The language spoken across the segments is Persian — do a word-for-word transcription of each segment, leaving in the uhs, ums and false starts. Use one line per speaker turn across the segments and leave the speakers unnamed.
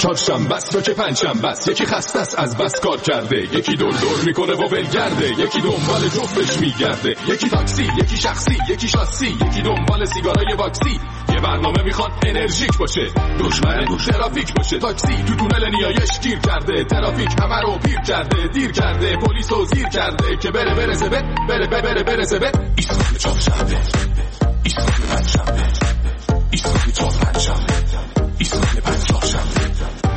چهارشنبه است تو که پنجشنبه است. یکی خسته است از بس کار کرده، یکی دور دور میکنه و ولگرده، یکی دنبال جفتش میگرده، یکی تاکسی، یکی شخصی، یکی شاسی، یکی دنبال سیگارای واکسی. یه برنامه میخواد انرژیک باشه، دشمن ترافیک باشه. تاکسی تو تونل نیایش گیر کرده، ترافیک همه رو پیر کرده، دیر کرده، پلیس رو زیر کرده که بره برسه به بره بره بره برسه به ایستگاه چهارشنبه، ایستگاه پنجشنبه، ایستگاه چهارشنبه، ایستگاه پنجشنبه.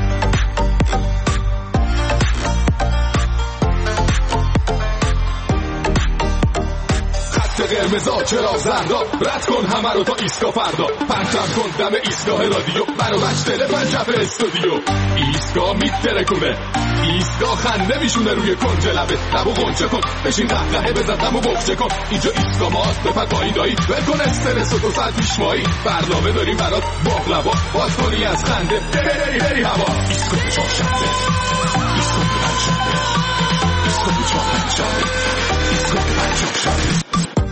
قرمزا چرا زردا رد کن همه رو تا ایستگاه فردا. پرچم کن دم ایستگاه رادیو، برو مشتل پنجف استودیو. ایستگاه میترکونه، ایستگاه خنده میشونه روی کنج لبه. لبو غنچه کن بشین قهقهه بزن دمو بخچه کن. اینجا ایستگاه ماست بپر پایین دایی، ول کن استرس و دو ساعت پیشمایی. برنامه داریم برات باقلوا، باز کنی از خنده بری بری هوا. ایستگاه چهارشنبه، ایستگاه پنجشنبه، ایستگاه چهارشنبه، ایستگاه پنجشنبه.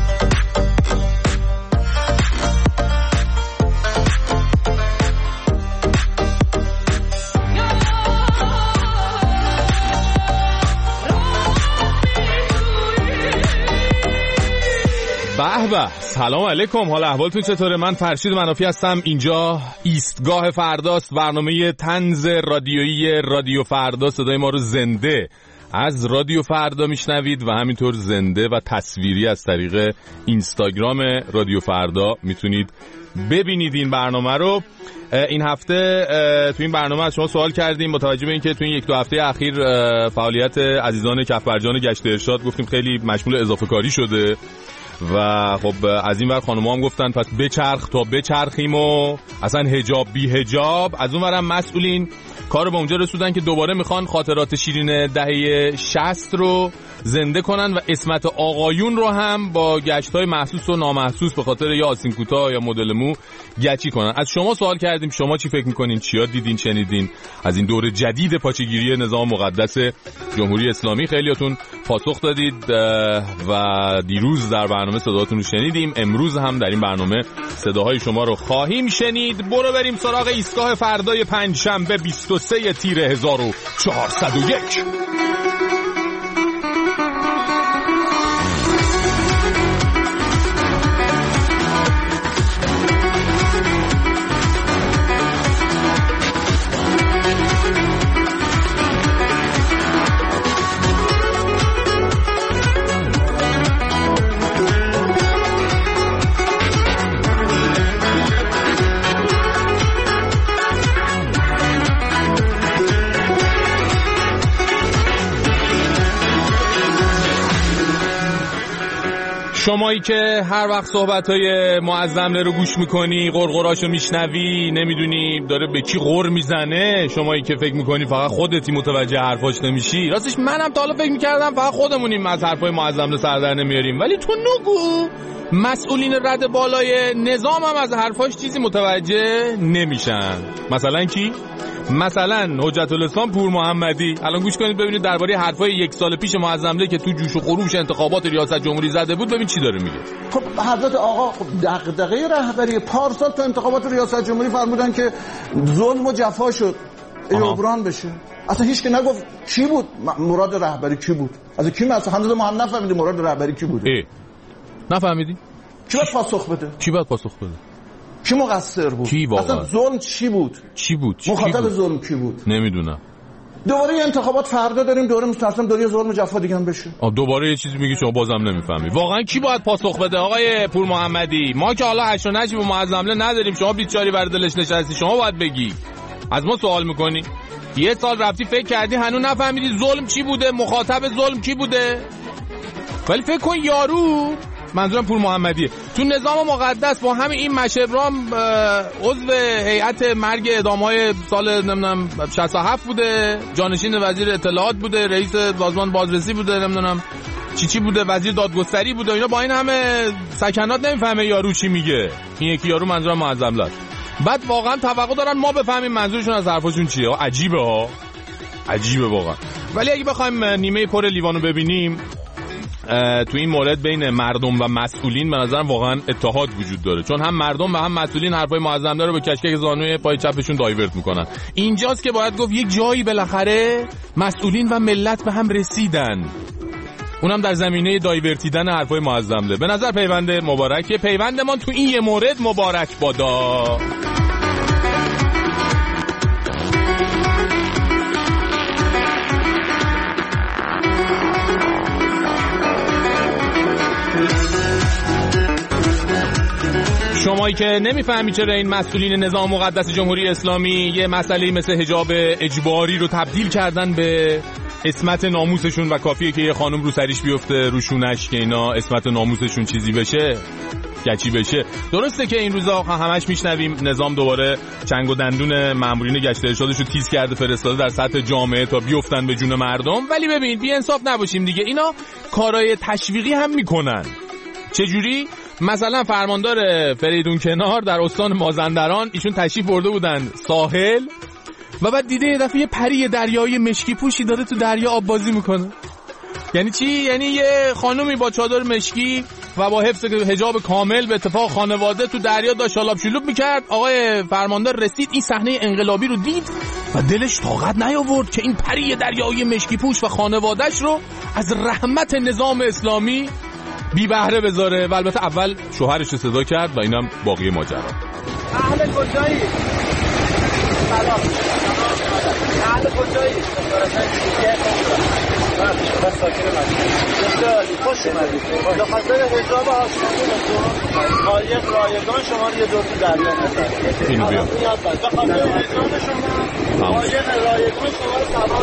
به به، سلام علیکم، حال احوالتون چطوره؟ من فرشید منافی هستم. اینجا ایستگاه فرداست، برنامه طنز رادیویی رادیو فردا. صدای ما رو زنده از رادیو فردا میشنوید و همینطور زنده و تصویری از طریق اینستاگرام رادیو فردا میتونید ببینید این برنامه رو. این هفته تو این برنامه از شما سوال کردیم با توجه به اینکه تو این یک دو هفته اخیر فعالیت عزیزان کفبرجان گشت ارشاد گفتیم خیلی مشمول اضافه کاری شده و خب از این ور خانوما هم گفتن پس بچرخ تا بچرخیم و اصلا حجاب بی حجاب. از اون ورم مسئولین کارو به اونجا رسوندن که دوباره میخوان خاطرات شیرین دهه شصت رو زنده کنن و اسمت آقایون رو هم با گشت‌های محسوس و نامحسوس به خاطر یا آستین کوتاه یا مدل مو گچی کنن. از شما سوال کردیم شما چی فکر میکنین؟ چیا دیدین شنیدین از این دور جدید پاچه‌گیری نظام مقدس جمهوری اسلامی؟ خیلیاتون پاسخ دادید و دیروز در برنامه صداتون رو شنیدیم. امروز هم در این برنامه صداهای شما رو خواهیم شنید. برو بریم سراغ ایستگاه فردای پنجشنبه بیست و سه تیر هزار و چهارصد و یک. شمایی که هر وقت صحبت‌های معظمه رو گوش میکنی، غرغراشو میشنوی، نمیدونی داره به کی غر میزنه، شمایی که فکر میکنی فقط خودتی متوجه حرفاش نمیشی، راستش منم تا حالا فکر میکردم فقط خودمونیم از حرفای معظم سر در نمیاریم، ولی تو نگو مسئولین رد بالای نظام هم از حرفاش چیزی متوجه نمیشن. مثلا کی؟ مثلا حجت الاسلام پور محمدی. الان گوش کنید ببینید درباره حرفای یک سال پیش معظمله که تو جوش و خروش انتخابات ریاست جمهوری زده بود، ببین چی داره میگه.
خب حضرت آقا خب دغدغه رهبری پارسال تو انتخابات ریاست جمهوری فرمودن که ظلم و جفا شد جبران بشه. اصلا هیچ که نگفت چی بود مراد رهبری کی بود. از کی مثلا هنوز ما هم نفهمیدیم مراد رهبری کی بود.
ای نفهمیدی؟
کی باید پاسخ بده؟
کی باید پاسخ بده؟
کی مقصر بود؟
کی واقعا؟
اصلا ظلم چی بود؟
چی بود؟
مخاطب ظلم کی بود؟
نمیدونم.
دوباره انتخابات فردا داریم، دوره مستقیم دوره ظلم و جفا دیگه هم بشه.
آ دوباره یه چیزی میگی شما بازم نمیفهمی. واقعا کی باید پاسخ بده آقای پور محمدی؟ ما که حالا هشت و نج به معظمله نداریم، شما بیچاری بر دلش نشستی، شما باید بگی. از ما سوال میکنی؟ یه سال رفتی فکر کردی هنوز نفهمیدی ظلم چی بوده، مخاطب ظلم کی بوده؟ ولی فکر کن یارو، منظورم پور محمدیه، تو نظام مقدس با همین این مشبرام عضو هیئت مرگ اعدام‌های سال نمیدونم شصت و هفت بوده، جانشین وزیر اطلاعات بوده، رئیس سازمان بازرسی بوده، نمیدونم چی چی بوده، وزیر دادگستری بوده. اینا با این همه سکنات نمیفهمه یارو چی میگه. این یکی یارو منظورم معظم است. بعد واقعا توقع دارن ما بفهمیم منظورشون از حرفاشون چیه. عجیبه ها، عجیبه واقعا. ولی اگه بخوایم نیمه پر لیوانو ببینیم، تو این مورد بین مردم و مسئولین به نظرم واقعا اتحاد وجود داره، چون هم مردم و هم مسئولین حرفای معظم داره به کشکک زانوی پای چپشون دایورت میکنن. اینجاست که باید گفت یک جایی بالاخره مسئولین و ملت به هم رسیدن، اونم در زمینه دایورتیدن حرفای معظم ده. به نظر پیوند مبارکه، پیوند ما تو این یه مورد مبارک بادا. شمایی که نمیفهمی چرا این مسئولین نظام مقدس جمهوری اسلامی یه مسئله مثل حجاب اجباری رو تبدیل کردن به اسمت ناموسشون و کافیه که یه خانم رو سریش بیفته روشونش که اینا اسمت ناموسشون چیزی بشه، گچی بشه. درسته که این روزا همش میشنویم نظام دوباره چنگ و دندون مامورین گشت ارشادش رو تیز کرده فرستاده در سطح جامعه تا بیفتن به جون مردم، ولی ببین بی انصاف نباشیم دیگه، اینا کارهای تشویقی هم میکنن. چجوری؟ مثلا فرماندار فریدون کنار در استان مازندران، ایشون تشریف برده بودن ساحل و بعد دیده یه دفعه یه پری دریایی مشکی پوشی داره تو دریا آب بازی میکنه. یعنی چی؟ یعنی یه خانومی با چادر مشکی و با حفظ حجاب کامل به اتفاق خانواده تو دریا داشت شالاب شلوب میکرد. آقای فرماندار رسید این صحنه انقلابی رو دید و دلش طاقت نیاورد که این پری دریایی مشکی پوش و خانواده‌اش رو از رحمت نظام اسلامی بی بهره بذاره و البته اول شوهرش رو صدا کرد و اینم باقی ماجرا.
اهل کجایی؟ سلام. اهل کجایی؟ بس ساکن مدید خوش اومدید. به خاطر حجاب آسمانی قایق رایگان شما رو یه دور تو دریا نزد.
اینو بیا.
به خاطر حجاب شما قایق رایگان شما رو سوار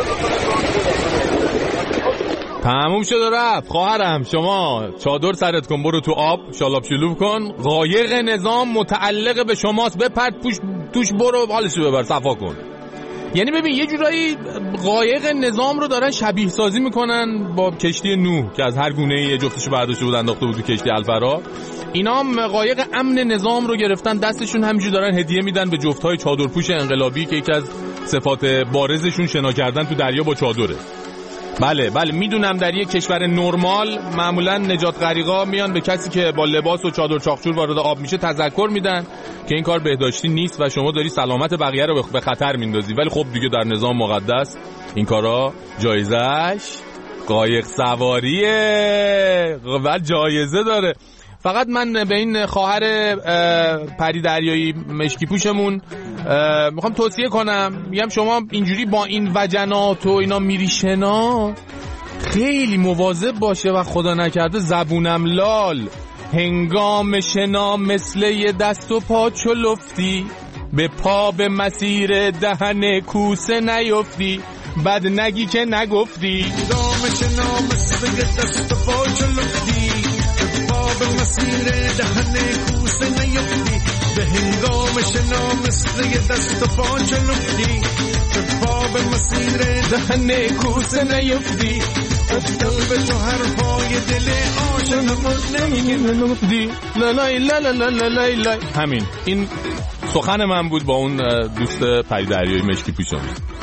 بکنه.
تموم شد و رفت. خواهرم شما چادر سرت کن، برو تو آب شالاب شلوب کن، قایق نظام متعلق به شماست، بپرد پوش توش، برو حالشو ببر صفا کن. یعنی ببین یه جورایی قایق نظام رو دارن شبیه سازی میکنن با کشتی نوح که از هر گونه یه جفتشو برداشته بود انداخته بود تو کشتی الفرا. اینا هم قایق امن نظام رو گرفتن دستشون، همینجوری دارن هدیه میدن به جفت‌های چادرپوش انقلابی که یکی از صفات بارزشون شنا کردن تو دریا با چادره. بله بله میدونم در یک کشور نرمال معمولا نجات غریقا میان به کسی که با لباس و چادر چاقچور وارد آب میشه تذکر میدن که این کار بهداشتی نیست و شما داری سلامت بقیه رو به خطر میندازی، ولی خب دیگه در نظام مقدس این کارا جایزش قایق سواریه و جایزه داره. فقط من به این خواهر پری دریایی مشکی پوشمون میخوام توصیه کنم، میگم شما اینجوری با این وجنات و اینا میری شنا خیلی مواظب باشه و خدا نکرده زبونم لال هنگام شنا مثل یه دست و پا چلفتی به پا به مسیر دهن کوسه نیفتی، بد نگی که نگفتی. هنگام شنا مثل یه دست و پا چلفتی به مسیر دهن کوسه نیفتی، به هنگام شنا مثل یه دست و پا چلفتی به پا به مسیر دهن کوسه نیفتی، افتم به تو حرفای دل عاشق نمیگفتی لالای لالای لالای. همین این سخن من بود با اون دوست پری دریایی مشکی پوشم.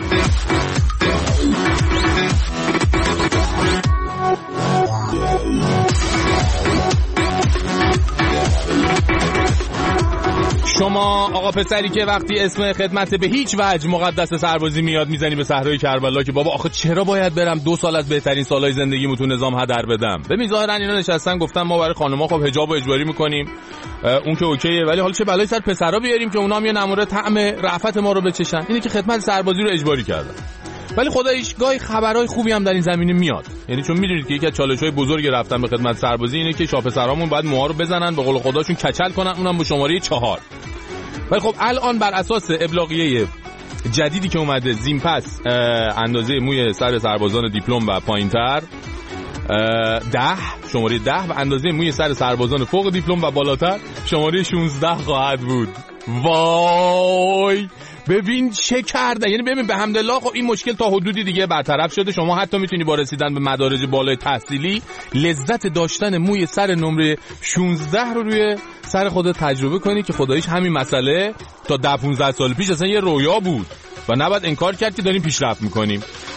شما آقا پسری که وقتی اسم خدمت به هیچ وجه مقدس سربازی میاد میزنی به صحرای کربلا که بابا آخه چرا باید برم دو سال از بهترین سالهای زندگیمو تو نظام هدر بدم. ببین ظاهرا اینا نشستن گفتن ما برای خانم‌ها خب حجاب و اجباری میکنیم، اون که اوکیه، ولی حالا چه بلایی سر پسرا بیاریم که اونا هم یه نمونه طعم رأفت ما رو بچشن. اینه که خدمت سربازی رو اجباری کردن. ولی خداییش گاهی خبرهای خوبی هم در این زمینه میاد، یعنی چون میدونید که یکی از چالش‌های بزرگ رفتن به خدمت سربازی اینه که شاپسرامون باید موها رو بزنن به قول خداشون کچل کنن، اونم با شماره چهار. ولی خب الان بر اساس ابلاغیه جدیدی که اومده زین پس اندازه موی سر سربازان دیپلم و پایینتر ده شماره ده و اندازه موی سر سربازان فوق دیپلم و بالاتر شماره شانزده خواهد بود. وای ببین چه کرده، یعنی ببین به حمدالله خب این مشکل تا حدودی دیگه برطرف شده. شما حتی میتونی با رسیدن به مدارج بالای تحصیلی لذت داشتن موی سر نمره شانزده رو روی سر خودت تجربه کنی که خداییش همین مسئله تا ده پانزده سال پیش اصلا یه رویا بود و نباید انکار کرد که داریم پیشرفت میکنیم.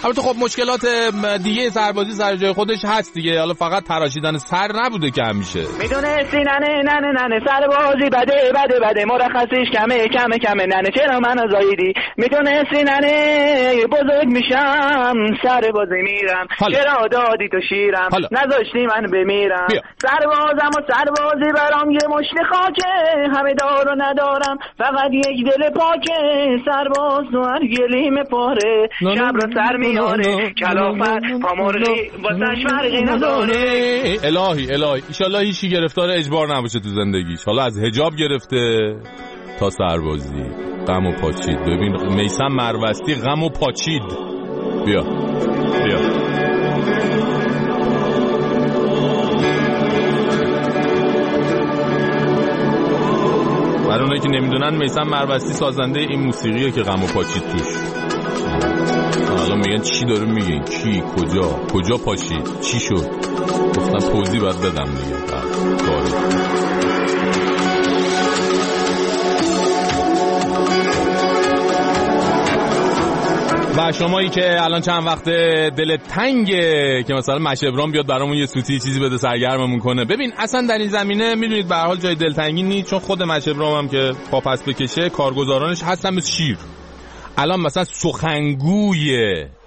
البته خب مشکلات دیگه سربازی سر جای خودش هست دیگه، حالا فقط تراشیدن سر نبوده که همیشه.
میدونستی ننه ننه ننه سربازی بده بده بده مرخصیش کمه کمه کمه ننه چرا منو زاییدی؟ میدونستی ننه بزرگ میشم سربازی میرم حالا. چرا دادی تو شیرم حالا. نذاشتی من بمیرم بیا. سربازم و سربازی برام یه مشت خاکه، همه دار و ندارم فقط یک دل پاکه، سرباز و هر گلیم پاره شب رو سر میاره کلافت پامرغی واسش فرقی نداره.
الهی الهی ایشالله هیچی گرفتار اجبار نباشه تو زندگیش، حالا از حجاب گرفته تا سربازی غم و پاچید. ببین میثم مروستی غم و پاچید. بیا بیا برای اونایی که نمیدونن میثم مروستی سازنده این موسیقیه که غم و پاچید توش. حالا میگن چی داره میگن کی کجا کجا پاچید چی شد، گفتم توضیح باید بدم دیگه. و شمایی که الان چند وقت دل تنگه که مثلا مشبران بیاد برامون یه سوتی چیزی بده سرگرممون کنه، ببین اصلا در این زمینه میدونید به هر حال جای دلتنگی نیست، چون خود مشبران هم که پا پس بکشه کارگزارانش هستن مثل شیر. الان مثلا سخنگوی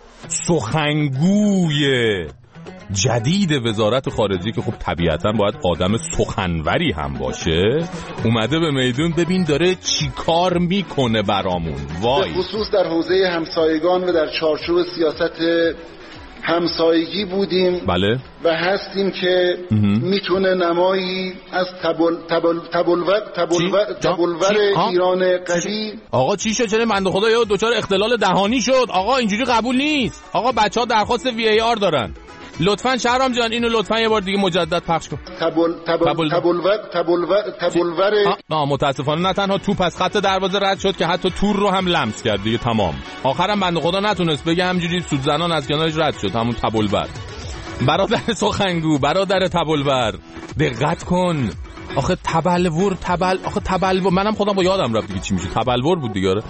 سخنگوی جدید وزارت خارجه که خب طبیعتا باید آدم سخنوری هم باشه اومده به میدون، ببین داره چی کار میکنه برامون. وای
خصوص در حوزه همسایگان و در چارچوب سیاست همسایگی بودیم
بله
و هستیم که میتونه نمایی از تبل تبل تبلور تبلور تبلور ایران قوی.
آقا چی شد؟ چرا بنده خدا یا دوچار اختلال دهانی شد؟ آقا اینجوری قبول نیست. آقا بچه‌ها درخواست وی ای آر دارن، لطفاً شهرام جان اینو لطفاً یه بار دیگه مجدد پخش کن.
تبل تبل تبلور تبلور تبلور
نه متاسفانه نه تنها توپ از خط دروازه رد شد که حتی تور رو هم لمس کرد دیگه تمام. آخرام بنده خدا نتونست بگه، همینجوری سودزنان از کنارش رد شد. همون تبلور. برادر سخنگو، برادر تبلور دقت کن. آخه تبلور تبل آخه تبلور منم خودم با یادم رفت دیگه چی میشه. تبلور بود دیگه.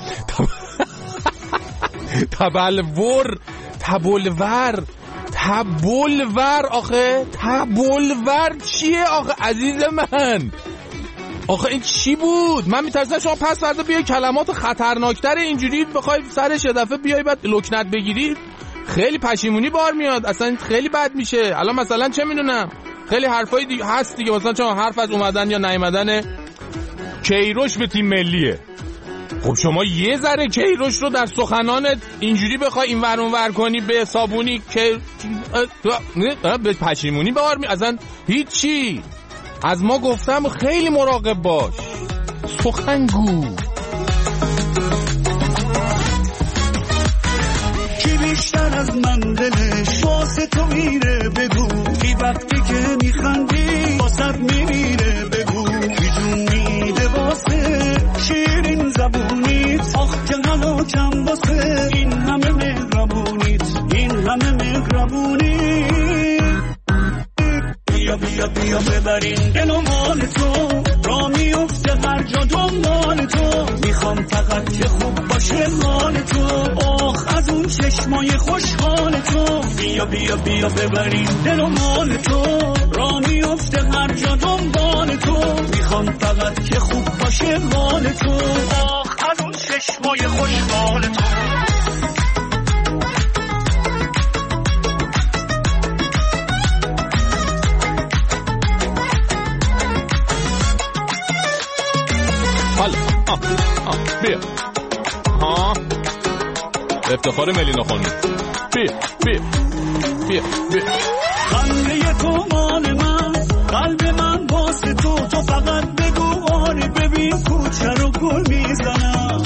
تبلور تبلور تبلور آخه تبلور چیه آخه عزیز من؟ آخه این چی بود؟ من میترسم شما پس فردا بیای کلمات خطرناکتر اینجوری بخوای سرش یه دفعه بیای بعد لکنت بگیری، خیلی پشیمونی بار میاد، اصلا خیلی بد میشه. الان مثلا چه میدونم خیلی حرفای دیگه هست دیگه، مثلا چون حرف از اومدن یا نیومدن کیروش به تیم ملیه. خب شما یه ذره کیروش رو در سخنانت اینجوری بخوای این ور اون ور کنی به حسابونی که به پشیمونی بار می اصلا هیچی. از ما گفتم خیلی مراقب باش سخنگو.
کی بیشتر از من دلش واسه تو میره بگو، کی وقتی که میخندی واسه میمیره بگو، کی جون میده واسه شیرین زبونیت، آخ که غلاکم واسه این همه مهربونیت، این همه مهربونیت. بیا بیا بیا ببرین دل و مال تو، را میفته هر جا دنبال تو، میخوام فقط که خوب باشه مال تو، آخ از اون چشمای خوشحال تو. بیا بیا بیا ببرین دل و مال تو، را میفته هر جا دنبال تو، میخوام فقط که خوب باشه مال تو، آخ از اون چشمای خوشحال تو.
حالا آه آه بیا ها افتخار ملینا خانم. بیا بیا بیا بیا
خنده تو مال من، قلب من واسه تو، تو فقط بگو آره، ببین کوچه رو گل میزنم،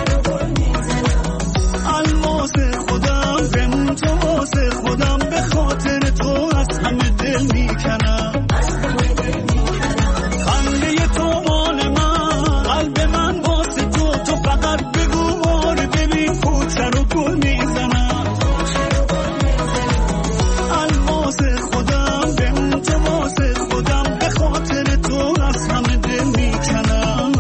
الماس خودم بمون تو واسه خودم، به خاطر تو از همه دل میکنم. خنده تو مال من، قلب من واسه تو، تو فقط بگو آره، ببین کوچه رو گل میزنم، الماس خودم بمون تو واسه خودم، به خاطر تو از همه دل میکنم.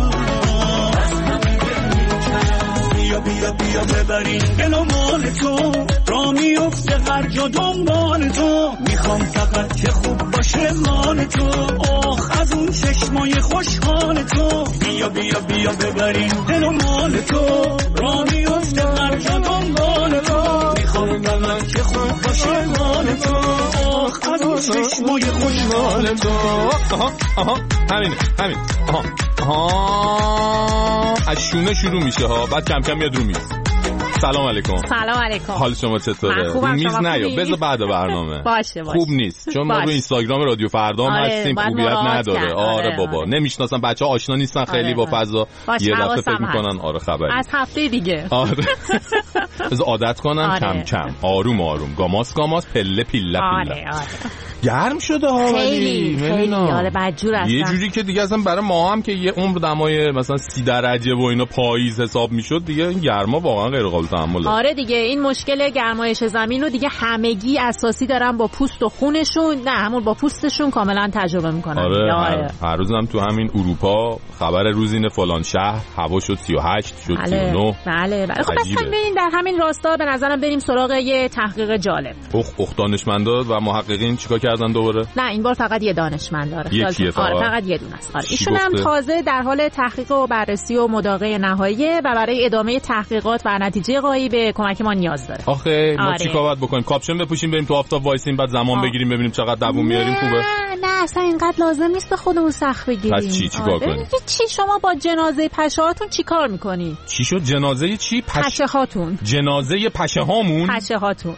بیا بیا بیا ببرین دل و مال تو، را میفته میفته هر جا دنبال تو، میخوام فقط که خوب باشه مال تو. آخ از اون چشمای خوشحال تو، بیا بیا بیا ببریم دل و مال تو. را میفته هر جا دنبال تو، میخوام فقط که خوب باشه مال تو. آخ از اون چشمای خوشحال تو.
آها آها همین همین آها آها از شونه شروع میشه ها، بعد کم کم میاد رو میز. سلام علیکم.
سلام علیکم.
حال شما چطوره؟
رو
میز نیا، بذار بعد برنامه.
باشه باشه.
خوب نیست چون ما رو اینستاگرام رادیو فردا هم
آره،
هستیم، خوبیت نداره. آره, آره بابا آره. نمیشناسن بچه‌ها، آشنا نیستن خیلی آره، با فضا. یه دفعه فکر میکنن آره خبری.
از هفته دیگه.
آره. بذار عادت کنن آره. کم کم، آروم آروم، گاماس گاماس، پله پیله پیله.
آره آره.
گرم شده ها
خیلی خیلی آره بدجور هستن.
یه جوری که دیگه اصلا برای ما هم که یه عمر دمای مثلا سی درجه و اینا پاییز حساب میشد، دیگه این گرما واقعا غیر قابل تحمله.
آره دیگه این مشکل گرمایش زمین رو دیگه همگی اساسی دارن با پوست و خونشون، نه همون با پوستشون کاملا تجربه میکنن.
آره, آره. هر, هر روز هم تو همین اروپا خبر روز اینه فلان شهر هوا شد سی و هشت شد
بله.
سی و نه.
بله بله. خب اصلا ببین در همین راستا به نظرم بریم سراغ یه تحقیق جالب.
اخ اخ دانشمندا و محققین چیکار کردن دوباره؟
نه این بار فقط یه دانشمند داره.
یکیه فقط.
آره فقط یه دونه است. آره ایشون هم تازه در حال تحقیق و بررسی و مداقه نهاییه و برای ادامه تحقیقات و نتیجه غایی به کمک ما نیاز داره.
آخه ما آره. چیکار باید بکنیم؟ کاپشن بپوشیم بریم تو آفتاب وایسیم بعد زمان آه. بگیریم ببینیم چقدر دووم میاریم خوبه؟
نه نه اصلا اینقدر لازم نیست به خودمون سخت بگیریم.
پس چی چیکار آره. کنیم؟
چی شما با جنازه پشه‌هاتون چیکار می‌کنی؟
چی شد جنازه چی؟
پش... پشه‌هاتون.
جنازه پشه‌هامون؟
پشه‌هاتون.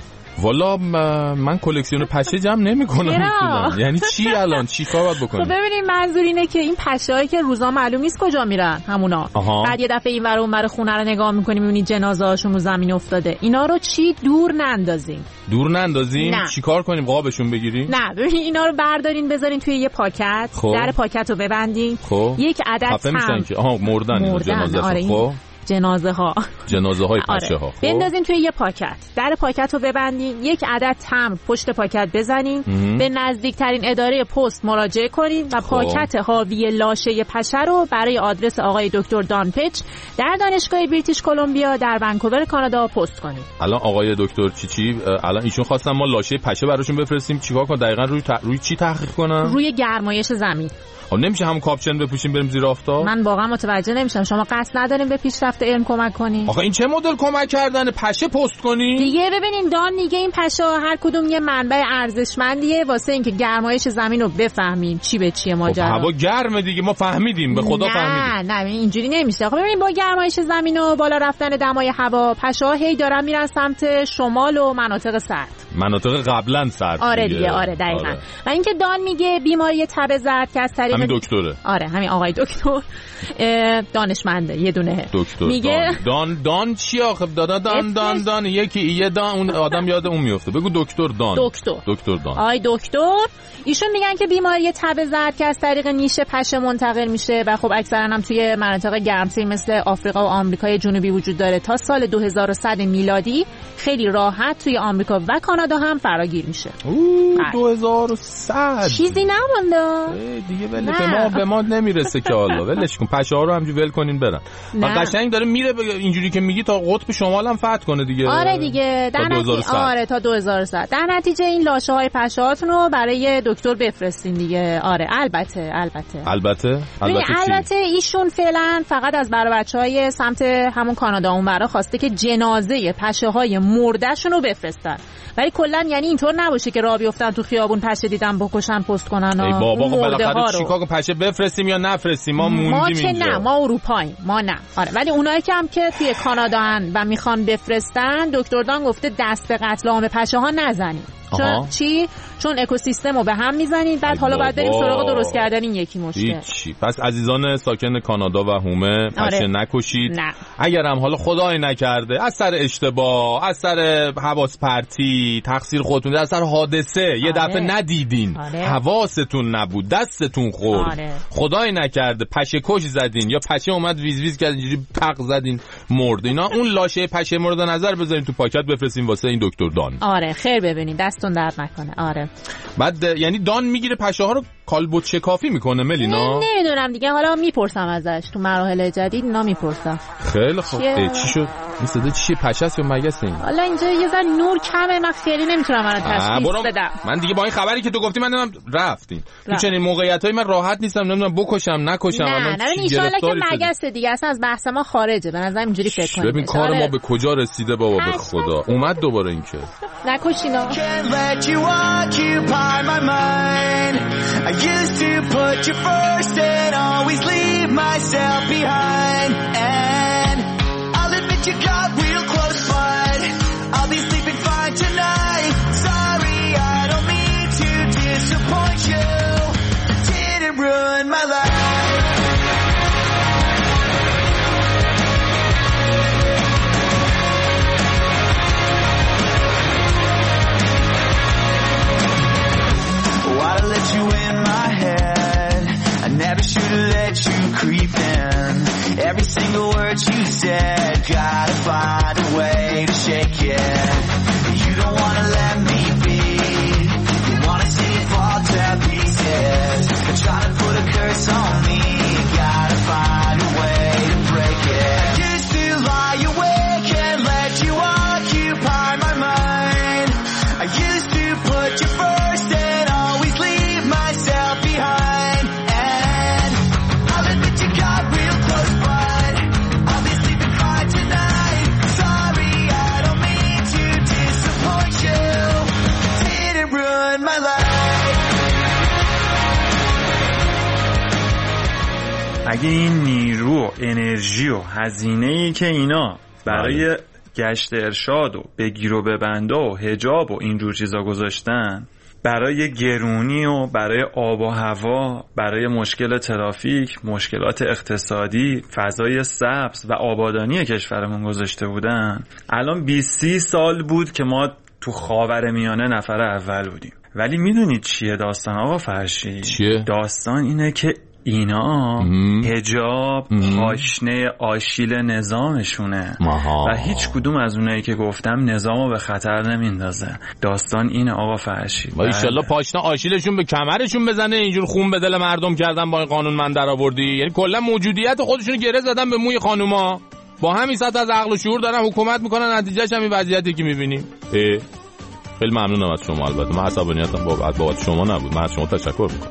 والا من کلکسیون پشه جمع نمی‌کنم. یعنی چی الان چی کار باید بکنیم؟
خب ببینیم منظور اینه که این پشه‌هایی که روزا معلوم نیست کجا میرن همونا.
آها.
بعد یه دفعه اینور اونور خونه رو نگاه می‌کنیم می‌بینی جنازه‌هاشون رو زمین افتاده. اینا رو چی دور نندازیم؟
دور نندازیم؟ چیکار کنیم؟ قابشون بگیریم؟
نه ببین اینا رو بردارین بذارین توی یه پاکت.
خب.
در پاکت رو ببندین.
خب.
یک عدد
هم که آها مردن, مردن. جنازه
آره
خب
جنازه ها
جنازه های پشه ها
آره. خب بندازین توی یه پاکت، در پاکت رو ببندین، یک عدد تمبر پشت پاکت بزنین، امه. به نزدیکترین اداره پست مراجعه کنین و خب. پاکت حاوی لاشه پشه رو برای آدرس آقای دکتر دان پچ در دانشگاه بریتیش کلمبیا در ونکوور کانادا پست کنین.
الان آقای دکتر چی چی الان ایشون خواستن ما لاشه پشه براشون بفرستیم، چیکار کنن دقیقاً روی ت... روی چی تحقیق کنن؟
روی گرمایش زمین.
خب نمیشه هم کاپشن بپوشیم بریم زیر آفتاب؟
من واقعا متوجه نمیشم. شما قصد نداریم به پیشرفت علم کمک کنین؟
آخه این چه مدل کمک کردن؟ پشه پست کنی؟
دیگه ببینین دان میگه این پشه هر کدوم یه منبع ارزشمندیه واسه اینکه گرمایش زمین رو بفهمیم چی به چیه ماجرا.
خب هوا گرمه دیگه ما فهمیدیم به خدا
نه،
فهمیدیم.
نه نه اینجوری نمیشه. خب ببینین با گرمایش زمین و بالا رفتن دمای هوا پشه‌ها هی دارن میرن سمت شمال و مناطق سرد.
مناطق قبلا سرد.
آره دیگه آره دقیقاً. آره. و اینکه دان میگه بیماری تب زرد که از طریق
همین دکتره.
آره همین آقای دکتر دانشمنده یه دونه
دکتر
میگه
دان دان چی آخه دادا دان دان دان یکی یه دان اون آدم یاد اون میفته. بگو دکتر دان.
دکتر
دکتر دان.
آقای دکتر ایشون میگن که بیماری تب زرد که از طریق نیش پشه منتقل میشه و خب اکثرا هم توی مناطق گرمسیر مثل آفریقا و آمریکای جنوبی وجود داره، تا سال دو هزار و صد میلادی خیلی راحت توی آمریکا و کانادا هم فراگیر میشه.
اوه دو هزار و صد
چیزی نمونده
دیگه. ولی به ما به ما نمیرسه که حالا ولش کن پشه ها رو همینجوری ول کنین برن. و قشنگ داره میره اینجوری که میگی تا قطب شمال هم فتح کنه دیگه.
آره دیگه در نتیجه آره تا دو هزار و صد در نتیجه این لاشه های پشه هاتون رو برای دکتر بفرستین دیگه. آره البته البته
البته البته
البته ایشون فعلا فقط از برای بچهای سمت همون کانادا اونورا خواسته که جنازه پشه های مردهشون رو بفرستن، ولی کلا یعنی اینطور نباشه که راه بیفتن تو خیابون پشه دیدن بکشن پست کنن.
ای بابا بالاخره چیکار کنیم پشه بفرستیم یا نفرستیم؟ ما موندیم
ما
اینجا.
ما که نه ما اروپاییم ما نه. آره ولی اونایی که هم که توی کانادا هن و میخوان بفرستن دکتر دان گفته دست به قتل عام پشه ها نزنید. چون چی؟ چون اکوسیستم رو به هم میزنید. بعد حالا باید بریم سراغ درست کردن این یکی مشکل.
هیچی. پس عزیزان ساکن کانادا و هومه پشه آره. نکشید.
نه.
اگر هم حالا خدای نکرده از سر اشتباه، از سر حواس پرتی، تقصیر خودتون، از سر حادثه آره. یه دفعه ندیدین آره. حواستون نبود، دستتون خورد آره. خدای نکرده پشه کش زدین یا پشه اومد ویز ویز کرد اینجوری پق زدین مرد، اینا اون لاشه پشه مورد نظر بذارین تو پاکت بفرستین واسه این دکتر دان.
آره خیر ببینید دستون درد نکنه. آره
بعد یعنی دان میگیره پشه ها رو کالبد شکافی میکنه ملینا؟
نمیدونم دیگه، حالا میپرسم ازش تو مراحل جدید اینا میپرسم.
خیلی خوب. چی شد؟ این صدا چیه؟ پشست یا مگس این؟
حالا اینجا یه ذره نور کمه، من خیلی نمیتونم منو تشخیص بدم.
من دیگه با این خبری که تو گفتی من نمیدونم رفتیم تو چنین موقعیتایی من راحت نیستم، نمیدونم بکشم نکشم.
نه نه ان شاءالله که مگس دیگه اصلا از بحث ما خارجه، به نظر اینجوری فکر کنید.
ببین کار ما به کجا رسیده بابا، به خدا اومد دوباره این که
نکشینا.
You got real close, but I'll be sleeping fine tonight. Sorry, I don't mean to disappoint you. Didn't ruin my life. Why'd I let you in my head? I never should've let you creep in. Every single word you said, gotta find a way to shake it. You don't wanna let me be, you wanna see it fall to pieces. You're trying to put a curse on me, gotta find a way to break it. I used to lie awake and let you occupy my mind. I used to put you first and always leave myself behind. And I'll admit you got real close, but I'll be sleeping fine tonight. Sorry, I don't mean to disappoint you. Didn't ruin my life.
اگه این نیرو و انرژی و هزینه‌ای که اینا برای گشت ارشاد و بگیر و ببنده و حجاب و اینجور چیزا گذاشتن، برای گرونی و برای آب و هوا، برای مشکل ترافیک، مشکلات اقتصادی، فضای سبز و آبادانی کشورمون گذاشته بودن، الان بیست سی سال بود که ما تو خاورمیانه نفر اول بودیم. ولی میدونید چیه داستان آقا فرشی؟
چیه؟
داستان اینه که اینا حجاب پاشنه آشیل نظامشونه
ماها.
و هیچ کدوم از اونایی که گفتم نظامو به خطر نمیندازه. داستان اینه آقا فرشید،
و ایشالله پاشنه آشیلشون به کمرشون بزنه. اینجور خون به دل مردم کردن با این قانون من در آوردی، یعنی کلا موجودیت خودشونو گره زدن به موی خانوما. با همین سطح از عقل و شعور دارن حکومت میکنن، نتیجهش همین وضعیتی که میبینیم. خیلی ممنونم از شما. البته من عصبانیتم بابت بابت شما نبود، من از شما تشکر میکنم.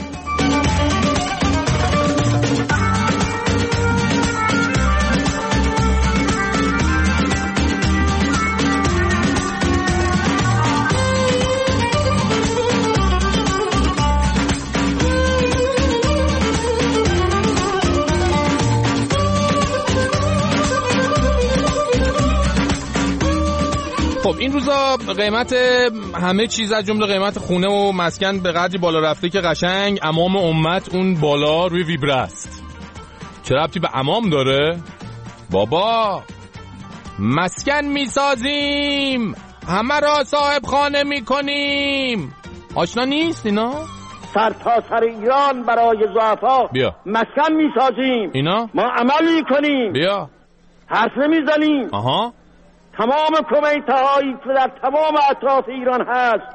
خب این روزا قیمت همه چیز از جمله قیمت خونه و مسکن به قدری بالا رفته که قشنگ امام امت اون بالا روی ویبره است. چه ربطی به امام داره؟ بابا مسکن میسازیم، همه را صاحب خانه میکنیم. آشنا نیست اینا؟
سر تا سر ایران برای ضعفا
بیا
مسکن میسازیم،
اینا
ما عمل میکنیم،
بیا
حرف نمیزنیم.
آها
تمام کمیته هایی که در تمام اطراف ایران هست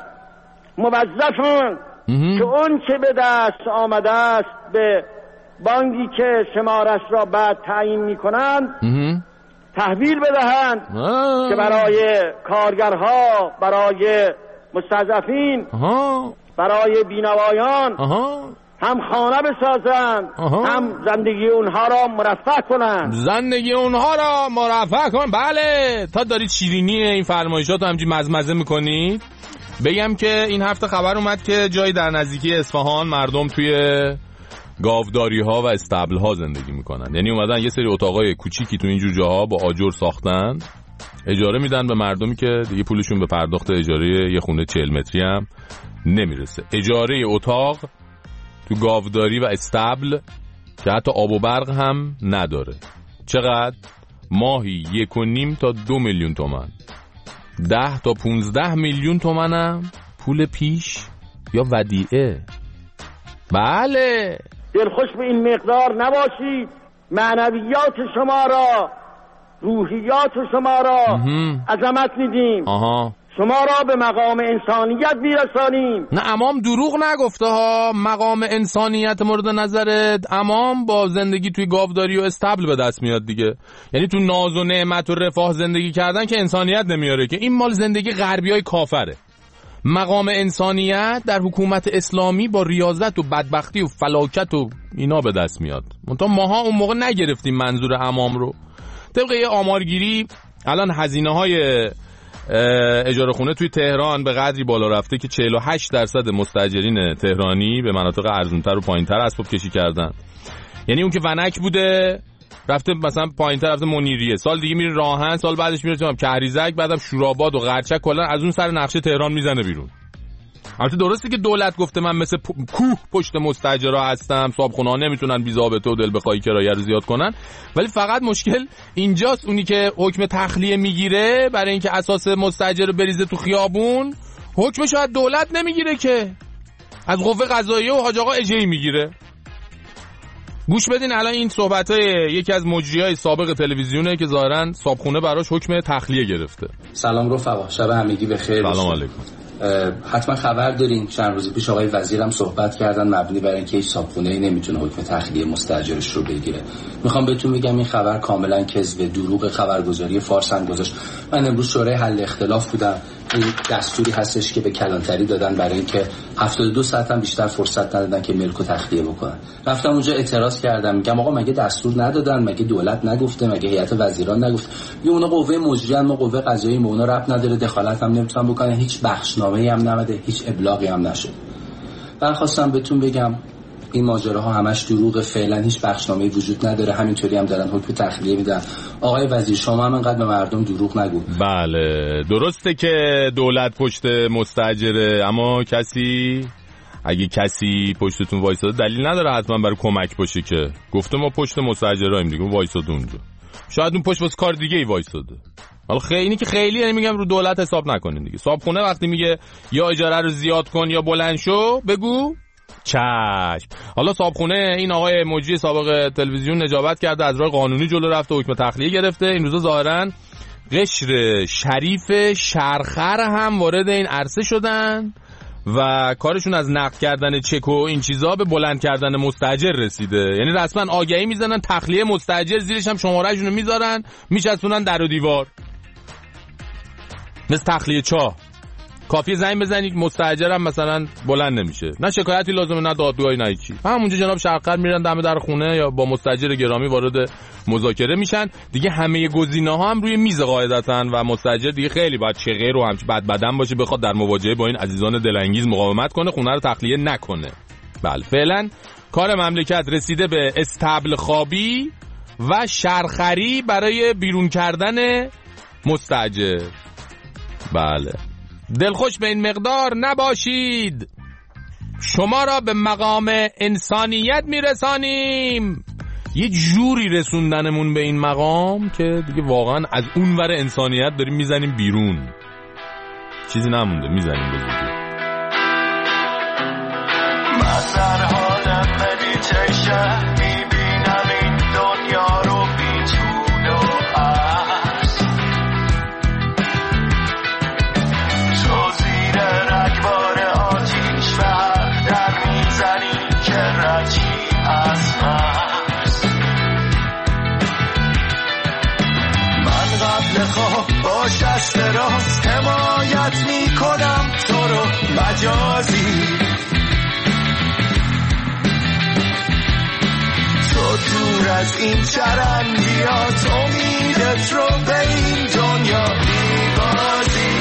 موظفن که اون که به دست آمده است به بانکی که شمارش را بعد تعیین میکنند تحویل بدهند آه. که برای کارگرها، برای مستضعفین، برای بینوایان آه. هم خانه بسازند، هم زندگی اونها را مرفه کنند.
زندگی اونها را مرفه کن. بله، تا دارید شیرینی این فرمایشات رو همچین مزمزه میکنید. بگم که این هفته خبر اومد که جایی در نزدیکی اصفهان مردم توی گاوداری ها و استبل ها زندگی میکنن. یعنی اومدن یه سری اتاقای کوچیکی تو اینجور جاها با آجر ساختن، اجاره میدن به مردمی که دیگه پولشون به پرداخت اجاره یه خونه چهل متری هم نمیرسه. اجاره اتاق تو گاوداری و استبل که حتی آب و برق هم نداره. چقدر؟ ماهی یک و نیم تا دو میلیون تومن. ده تا پونزده میلیون تومن هم پول پیش یا ودیعه. بله،
دلخوش به این مقدار نباشید. معنویات شما را، روحیات شما را عظمت میدیم.
آها.
شما را به مقام انسانیت میرسانیم.
نه امام دروغ نگفته ها. مقام انسانیت مورد نظرت؟ امام با زندگی توی گاوداری و استبل به دست میاد دیگه. یعنی تو ناز و نعمت و رفاه زندگی کردن که انسانیت نمیاره که. این مال زندگی غربیای کافره. مقام انسانیت در حکومت اسلامی با ریاضت و بدبختی و فلاکت و اینا به دست میاد. منتها ماها اون موقع نگرفتیم منظور امام رو. طبق یه آمارگیری الان هزینه‌های اجاره خونه توی تهران به قدری بالا رفته که چهل و هشت درصد مستاجرین تهرانی به مناطق ارزان‌تر و پایین‌تر اسباب کشی کردن. یعنی اون که ونک بوده رفته مثلا پایین‌تر، رفته منیریه، سال دیگه میره راهن، سال بعدش میره تو کهریزک، بعدم شوراباد و قرچک، کلا از اون سر نقشه تهران میزنه بیرون. البته درسته که دولت گفته من مثل کوه پشت مستاجرها هستم، صابخونه‌ها نمیتونن بی ضابطه و دل بخوای کرایه رو زیاد کنن، ولی فقط مشکل اینجاست اونی که حکم تخلیه میگیره برای اینکه اساس مستاجر رو بریزه تو خیابون، حکمش از دولت نمیگیره که از قوه قضاییه و حاج آقا اجهی میگیره. گوش بدین الان این صحبتای یکی از مجریای سابق تلویزیونه که ظاهرا صابخونه براش حکم تخلیه گرفته.
سلام رفقا، شب همگی بخیر.
سلام علیکم.
حتما خبر دارین چند روز پیش آقای وزیرم صحبت کردن مبنی بر اینکه هیچ صابخونه‌ای نمیتونه حکم تخلیه مستاجرش رو بگیره. میخوام بهتون بگم این خبر کاملا کذب، دروغ، خبرگزاری فارس هم گذاشت. من امروز شورای حل اختلاف بودم. این دستوری هستش که به کلانتری دادن برای اینکه هفتاد و دو ساعت هم بیشتر فرصت ندادن که ملک و تخلیه بکنن. رفتم اونجا اعتراض کردم، میگم آقا مگه دستور ندادن؟ مگه دولت نگفته؟ مگه هیئت وزیران نگفت؟ یه اونا قوه مجریه، ما قوه قضاییه، ما اونا ربط نداره، دخالت هم نمیتونن بکنن، هیچ بخشنامه‌ای هم نمیده، هیچ ابلاغی هم نشد. من خواستم بهتون بگم این ماجراها همش دروغه، فعلا هیچ بخشنامه‌ای وجود نداره، همینطوری هم دارن حکم تخلیه میدن. آقای وزیر شما هم انقدر به مردم دروغ نگو.
بله درسته که دولت پشت مستاجره، اما کسی اگه کسی پشتتون وایساده دلیل نداره حتما برای کمک باشه که. گفته ما پشت مستاجرایم دیگه، وایساده اونجا، شاید اون پشت واسه کار دیگه ای وایساده. حالا خیلی که خیلی یعنی میگم رو دولت حساب نکنین دیگه. صابخونه وقتی میگه یا اجاره رو زیاد کن یا بلند شو، بگو چشم. حالا صابخونه این آقای مجری سابق تلویزیون نجابت کرده، از راه قانونی جلو رفته، حکم تخلیه گرفته. این روزا ظاهرا قشر شریف شرخر هم وارد این عرصه شدن و کارشون از نقد کردن چک و این چیزا به بلند کردن مستاجر رسیده. یعنی رسما آگهی میزنن تخلیه مستاجر، زیرش هم شماره‌شون رو میذارن میچسبونن در و دیوار، مثل تخلیه چاه. کافیه زنگ بزنید مستاجرم مثلا بلند نمیشه، نه شکایتی لازمه نه دادگاهی نه چی، همونجا جناب شرقر میرن دم در خونه یا با مستاجر گرامی وارد مذاکره میشن دیگه. همه گزینه‌ها هم روی میز قاعدتاً و مستاجر دیگه خیلی باید چغیر و همچین بد بدن باشه بخواد در مواجهه با این عزیزان دلانگیز مقاومت کنه، خونه رو تخلیه نکنه. بله فعلا کار مملکت رسیده به استبل خوابی و شرخری برای بیرون کردن مستاجر. بله دلخوش به این مقدار نباشید، شما را به مقام انسانیت میرسانیم. یه جوری رسوندنمون به این مقام که دیگه واقعا از اون ور انسانیت داریم میزنیم بیرون، چیزی نمونده، میزنیم به زودی.
من در حال مدیتیشن میبینم این دنیا رو بیتون و عرض، تو زیر رگبار آتیش به هر در میزنی که رجی از مرز. من قبل خواب با شست راست حمایت میکنم تو رو مجازی، تو دور از این چرندیات امیدت رو به این دنیا میبازی.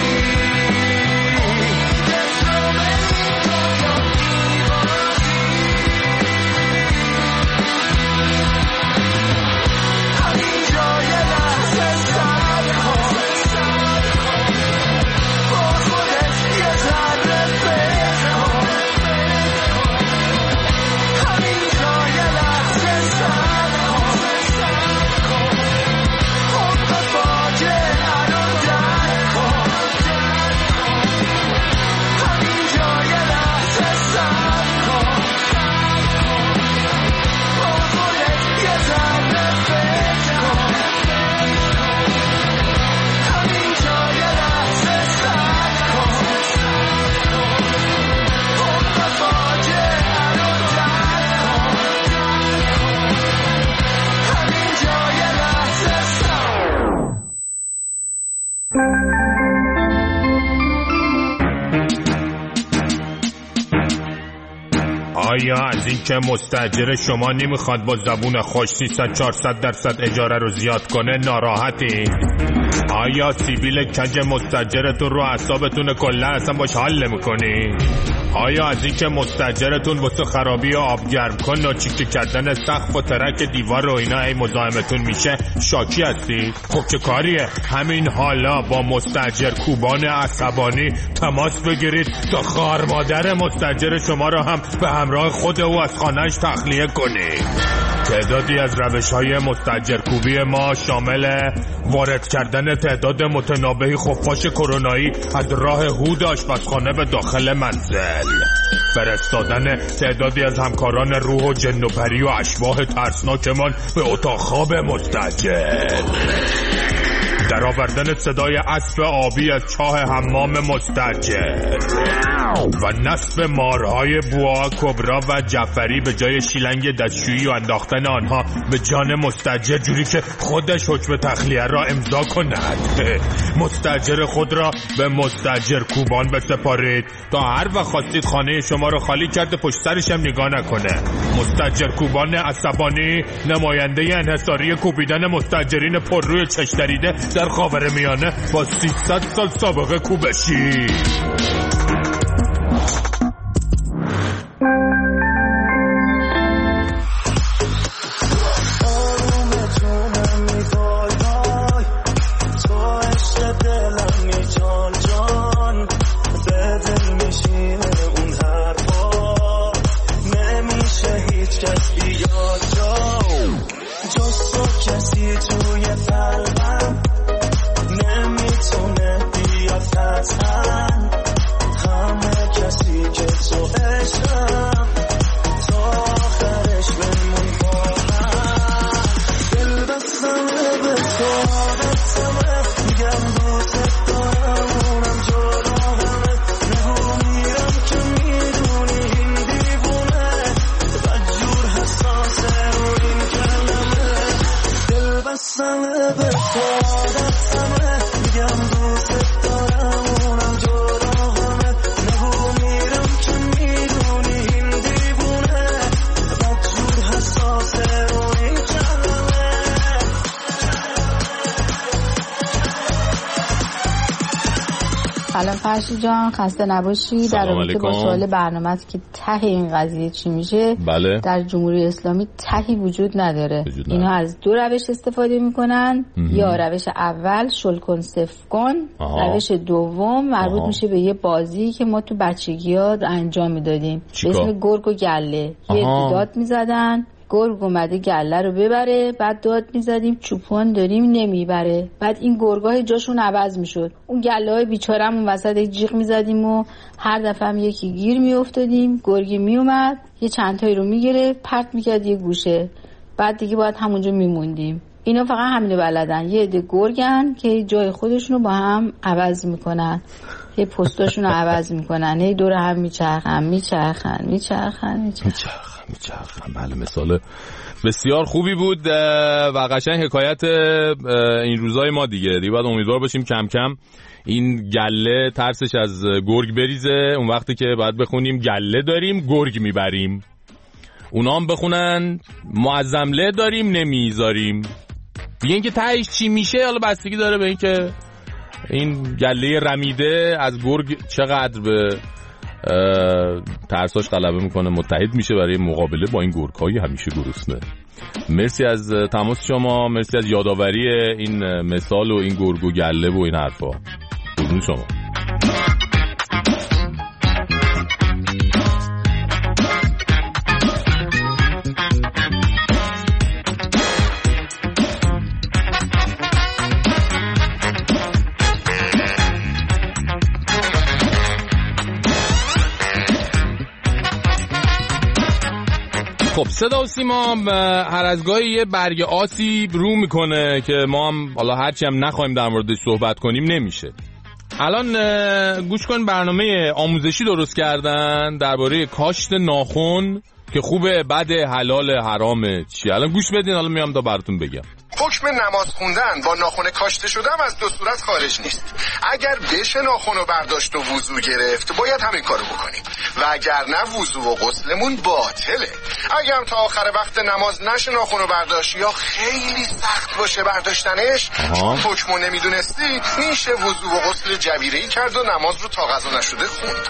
آیا از این که مستاجر شما نمیخواد با زبون خوش سیصد چهارصد درصد اجاره رو زیاد کنه ناراحتی؟ آیا سیبیل کج مستاجرتون رو اعصابتون کلا اصلا باش حال نمیکنی؟ آیا از این که مستاجرتون واسه خرابی آب گرم کن و چیکه کردن سقف و ترک دیوار رو اینا ای مزاحمتون میشه شاکی هستی؟ خب چه کاریه؟ همین حالا با مستاجر کوبان عصبانی تماس بگیرید تا خار مادر مستاجر شما رو هم به همراه خود او از خانهش تخلیه کنید. تعدادی از روش‌های مستاجر کوبی ما شامل وارد کردن تعداد متنابهی خفاش کرونایی از راه هود آشپزخانه به داخل منزل، فرستادن تعدادی از همکاران روح و جن و پری و اشباح ترسناکمان به اتاق خواب مستاجر، در آوردن صدای اسب آبی از چاه حمام مستاجر و نصب مارهای بوا، کبرا و جعفری به جای شیلنگ دستشویی و انداختن آنها به جان مستاجر جوری که خودش حکم تخلیه را امضا کند. مستاجر خود را به مستاجر کوبان بسپارید تا هر وقت خواستید خانه شما را خالی کرده پشت سرش هم نگاه نکنه. مستاجر کوبان عصبانی نماینده انحصاری کوبیدن مستاجرین پرروی چش دریده در خاورمیانه با سیصد سال سابقه کوبشی.
سلام فرشید جان، خسته نباشی. در رابطه با سوال برنامه‌ات که ته این قضیه چی میشه،
بله.
در جمهوری اسلامی تهی وجود نداره.
وجود
اینا از دو روش استفاده میکنن. یا روش اول شل کن صفر کن، روش دوم مربوط آها. میشه به یه بازی که ما تو بچگی‌ها انجام میدادیم به اسم گرگ و گله. یه داد میزدن، گرگ اومده گله رو ببره، بعد داد میزدیم چوپان داریم نمیبره، بعد این گرگای جاشون عوض میشد، اون گله های بیچاره‌مون وسط جیغ میزدیم و هر دفعه هم یکی گیر میافتادیم، گرگی میومد یه چند تایی رو میگرفت پرت میکرد یه گوشه، بعد دیگه باید همونجا میموندیم. اینا فقط همینو بلدن، یه عده گرگن که جای خودشونو با هم عوض میکنن، یه پستاشونو عوض میکنن، هی دور هم میچرخن میچرخن میچرخن میچرخن
میچرخن. بله، مثال بسیار خوبی بود و قشنگ حکایت این روزای ما دیگه. دیگه باید امیدوار باشیم کم کم این گله ترسش از گرگ بریزه. اون وقتی که باید بخونیم گله داریم گرگ میبریم، اونا هم بخونن معظمله داریم نمیذاریم. دیگه اینکه تهش چی میشه حالا بستگی داره به اینکه این گله رمیده از گرگ چقدر به ترساش غلبه میکنه، متحد میشه برای مقابله با این گرگ‌های همیشه گرسنه. مرسی از تماس شما، مرسی از یادآوری این مثال و این گرگ و گله و این حرفا. قربون شما. خب صدا و سیما هر از گاهی یه برگ آسی رو میکنه که ما هم حالا هرچی هم نخواهیم در موردش صحبت کنیم نمیشه. الان گوش کن، برنامه آموزشی درست کردن درباره کاشت ناخن که خوبه، بده، حلال، حرامه چی. الان گوش بدین، حالا میام تا براتون بگم.
حکم نماز خوندن با ناخن کاشته شده هم از دو صورت خارج نیست. اگر بشه ناخن رو برداشت و وضو گرفت باید همین کارو بکنیم و اگر نه وضو و غسلمون باطله. اگر هم تا آخر وقت نماز نشه ناخن رو برداشت یا خیلی سخت باشه برداشتنش چون حکمو نمیدونستی میشه وضو و غسل جبیره‌ای کرد و نماز رو تا قضا نشده خوند.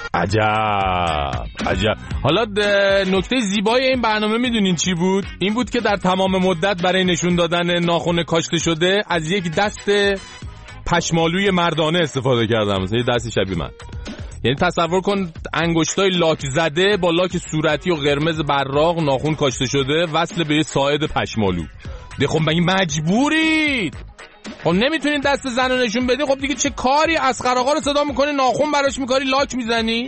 عجب عجب. حالا نکته زیبای این برنامه میدونین چی بود؟ این بود که در تمام مدت برای نشون دادن ناخن کاشته شده از یک دست پشمالوی مردانه استفاده کردم، مثلا یه دستی شبیه من. یعنی تصور کن انگشتای لاک زده با لاک صورتی و قرمز براق ناخن کاشته شده وصل به یه ساعد پشمالو. ده خب مگه مجبورید؟ خب نمیتونین دست زن رو نشون بدی؟ خب دیگه چه کاری؟ اسقر آقا رو صدا میکنی ناخن براش میکاری لاک میزنی؟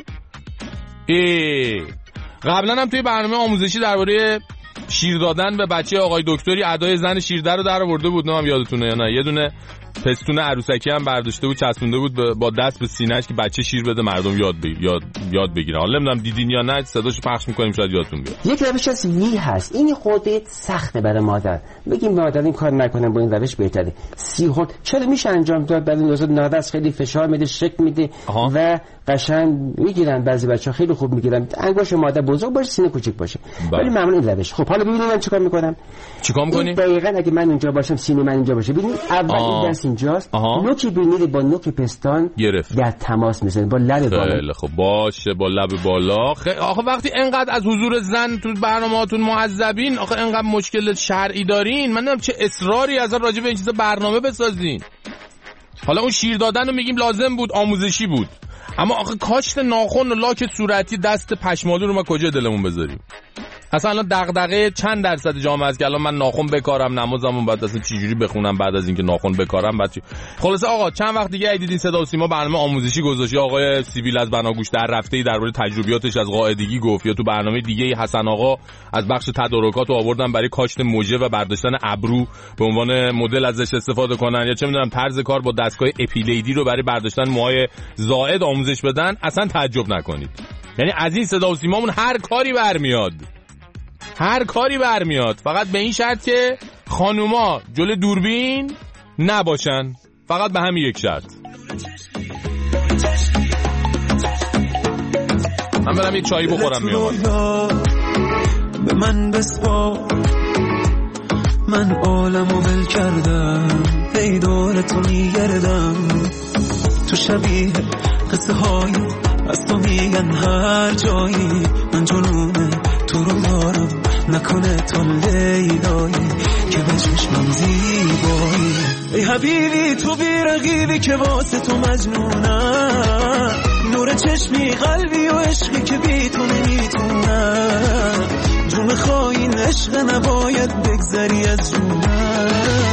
ای قبلا هم توی برنامه آموزشی درباره شیر دادن به بچه آقای دکتری ادای زن شیرده رو در آورده بود، نه هم یادتونه یا نه؟ یه دونه پستون عروسکی هم برداشته بود چسبونده بود با دست به سینه‌اش که بچه شیر بده مردم یاد بگیر یاد یاد بگیرن. حالا نمیدونم دیدین یا نه، صداشو پخش می‌کنیم شاید یادتون بیاد.
یک روش از وی هست، این خودت سخته برای مادر. بگیم مادر این کار نکنه با این روش بهتره. سی هول چرا میشه انجام داد؟ بعد لازم نادرس خیلی فشار میده، شک میده و قشنگ میگیرن. بعضی بچه‌ها خیلی خوب میگیرن. انگشت مادر بزرگ باشه سینه کوچیک باشه. ولی معمولا این روش. خب حالا ببینید من چیکار میکنم.
چیکار می‌کنی؟
دقیقاً اگه من اونجا باشم سینه من اینجا باشه. ببینید اول این دست اینجاست. نوک بینید با نوک پستان
گرفت
در تماس میزنید با لب بالا.
خیلی خب باشه با لب بالا. خ... آخه وقتی انقدر از حضور زن تو برنامه‌هاتون معذبین، آخه انقدر مشکل شرعی دارین، من نمیدونم چه اصراری از راجع به این چیزا برنامه بسازین. حالا اون شیر دادن رو میگیم لازم بود، آموزشی بود، اما آخه کاشت ناخن و لاک صورتی دست پشمالو رو ما کجا دلمون بذاریم؟ اصلا الان دغدغه چند درصد جامعه است که الان من ناخن بکارم نمازمون بعد اصلا چجوری بخونم بعد از اینکه ناخن بکارم بعد چی؟ خلاصه آقا چند وقت دیگه دیدین صدا و سیما برنامه آموزشی گذاشت، آقای سیبیل از بناگوش در رفته‌ای درباره تجربیاتش از قاعدگی گفت، یا تو برنامه دیگه حسن آقا از بخش تدارکات آوردن برای کاشت موجه و برداشتن ابرو به عنوان مدل ازش استفاده کنن، یا چه میدونم طرز کار با دستگاه اپیلیدی رو برای برداشتن موهای زائد آموزش بدن. اصلا تعجب نکنید، یعنی از این صدا و سیمامون هر کاری برمیاد، هر کاری برمیاد، فقط به این شرط که خانوما جلوی دوربین نباشن، فقط به همین یک شرط. من برم یه چایی بخورم میام.
به من بسپار من عالمو ول کردم، ای دور تو میگردم، تو شبیه قصه های از تو میگن هر جایی، من جنونه تو رو دارم نکنه تو لیلایی که به چشمم زیبایی، ای حبیبی تو بی رقیبی که واسه تو مجنونم، نور چشمی قلبی و عشقی که بی تو نمیتونم، جون خواهی عشق نباید بگذری از جونم.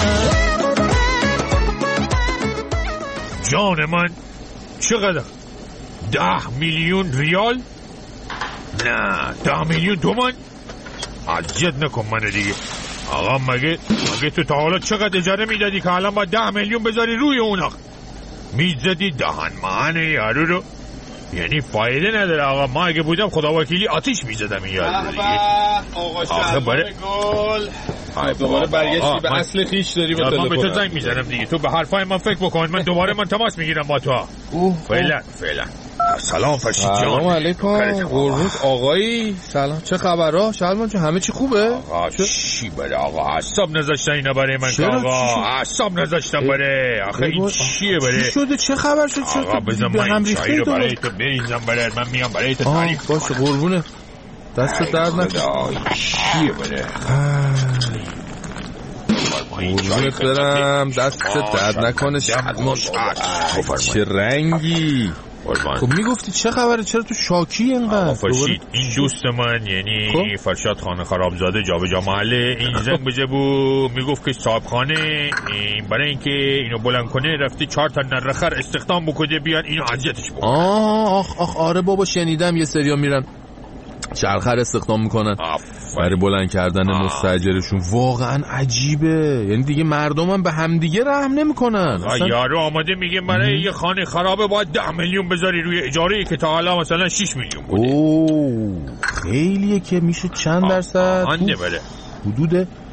جان من چقدر؟ ده میلیون ریال؟ نه ده میلیون تومان؟ عجب نکن منو دیگه. آقا مگه مگه تو تا حالا چقدر اجاره میدادی که الان با ده میلیون بذاری روی اونا؟ میزدی دهن مهن یارو رو، یعنی فایده نداره. آقا ما اگه بودم خدا وکیلی آتیش میزدم این یارو دیگه.
آقا شهرمان گل دوباره برگشتی به اصل خیش داری با تلفن.
من به تو زنگ میزنم دیگه، تو به حرفای من فکر بکن، من دوباره من تماس میگیرم با تو. فعلا فعلا. سلام فرشید جان.
سلام علیکم. قربونت آقایی. سلام، چه خبرها شلمان جان؟ همه چی خوبه؟
آقا چی بره آقا؟ حساب نذاشتن اینا برای من آقا، حساب نذاشتن بره. آخه این چیه بره؟
چی شده؟ چه خبر شد؟
آقا بزن من چایی رو برای تو بریزم برات، من میام برای تو تعریف کنم.
باشه قربونه دست درد نکنه.
چیه بره؟
قربونت برم دست درد نکنه. شلمان چه رنگی؟ خب میگفتی چه خبره؟ چرا تو شاکی اینقدر؟
فرشید این دوست من یعنی خب؟ فرشاد خانه خرابزاده جابجا محله این زنگ بزه بود، میگفت که صاحب خانه برای اینکه اینو بلند کنه رفته چهار تا نرخر استخدام بکنه بیان اینو اذیتش بکنه.
آه آخ آخ آره بابا شنیدم یه سریا میرن چرخر استخدام میکنن برای بلند کردن مستاجرشون. واقعا عجیبه، یعنی دیگه مردم هم به همدیگه رحم نمیکنن.
یارو آماده میگه برای یه خانه خرابه باید ده میلیون بذاری روی اجاره که تا حالا مثلا شش میلیون بوده.
اوه خیلیه که میشه چند درصد؟
آنده بله
حدود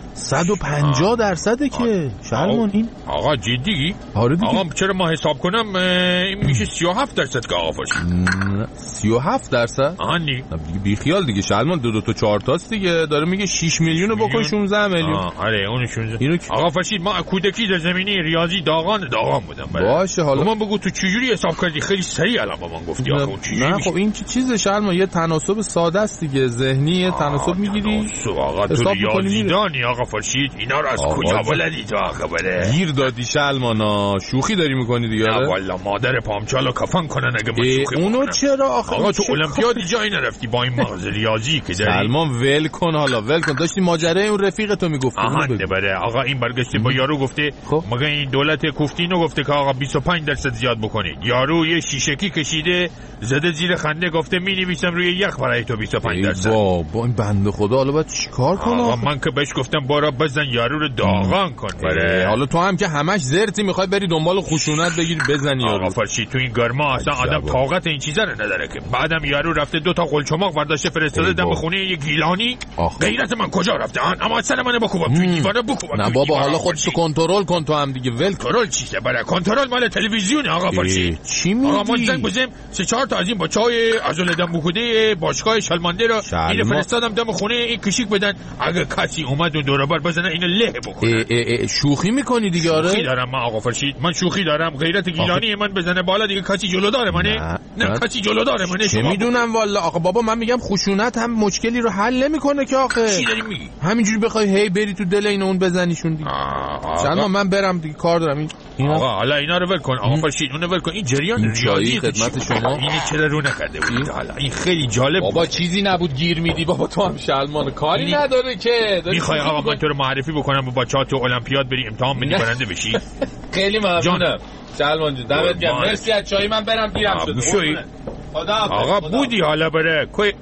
صد و پنجاه درصده که شلمان این.
آقا جدی؟
آره دیگه.
آقا چرا ما حساب کنم این میشه سی و هفت درصد که آقا فرشید.
سی و هفت درصد؟
آنی
بی خیال دیگه شلمان، دو دو تا چهار تاست دیگه، داره میگه شش میلیون بکن شانزده میلیون.
آره اون شانزده. آقا فرشید ما کودکی در زمینه ریاضی داغان داغان بودم.
باشه حالا
من بگو تو چجوری حساب کردی؟ خیلی سریع الان با من گفتی آقا اون چجوری؟
نه خب این چه چیزه شلمان، یه تناسب ساده است دیگه، ذهنی تناسب میگیری.
آقا تو ریاضی دانی آقا فرشید، اینا رو از کجا بلدی تو آقا بره؟
گیر دادی شلمانا، شوخی داری میکنی دیگه.
نه والا مادر پامچالو کفن کنن اگه من شوخی
اونو
بکنم.
چرا آخه
آقا تو المپیادی جایی نرفتی با این مغز ریاضی که داری؟
سلمان ول کن حالا، ول کن. داشتی ماجرای اون رفیق تو میگفتی.
آها بره آقا این برگشته با یارو گفته مگه این دولت کوفتینو گفته که آقا بیست و پنج درصد زیاد بکنید. یارو یه شیشکی کشیده زده زیر خنده گفته می‌نویسم روی یخ برای تو بیست و پنج درصد.
با این بنده خدا حالا باید چیکار کنم؟
آقا من که بهش گفتم برو بزن یارو رو داغان کن بره.
حالا تو هم که همش زرتی میخوای بری دنبال خشونت بگیری بزنی یارو.
آقا فرشید تو این گرما اصلا آدم طاقت این چیزا رو نداره که. بعدم یارو رفته دو تا قلچماق برداشته فرستاده دم خونه یه گیلانی. غیرت من کجا رفته؟ اما اصلا منو بکوبم تو دیوانه بکوبم.
نه بابا حالا خودتو کنترل کن تو هم دیگه. ول
کنترل چیه؟ برای کنترل مال تلویزیون آقا فرشید.
چی میگی؟
آقا ما زنگ بزنیم سه چهار تا از این بچهای عضل دم بوده باشگاه شلمانده رو اینو فرستادم دم خونه این کشیک بدن. اگه کسی اومد اون دور بر بزنه اینو له بکنه.
شوخی میکنی دیگه؟ آره
شوخی دارم من آقا فرشید، من شوخی دارم. غیرت گیلانی من بزنه بالا دیگه کسی جلو داره منه؟ نه, نه کسی جلو داره منه.
چه میدونم والا آقا بابا، من میگم خشونت هم مشکلی رو حل نمیکنه که آخه.
چی داری میگی؟
همینجوری بخوای هی بری تو دل این اون بزنیشون دیگه. چند من برم دیگه کار دارم. این
آقا حالا اینا رو ول کن آقا فرشید، اونو ول کن. این جریان ریاضی
خدمت شما
این چرا رو نکرده بود حالا؟ این خیلی جالب
بابا. چیزی نبود گیر میدی بابا، تو هم شلمان کاری نداره که.
میخوای آقا من تو رو معرفی بکنم با بچه‌ها تو المپیاد بری امتحان بدی برنده بشی؟
خیلی ممنونم شلمان جون، دمت گرم. مرسی از چای من برم دیرم شده. خدا
آقا بودی حالا بره کوی.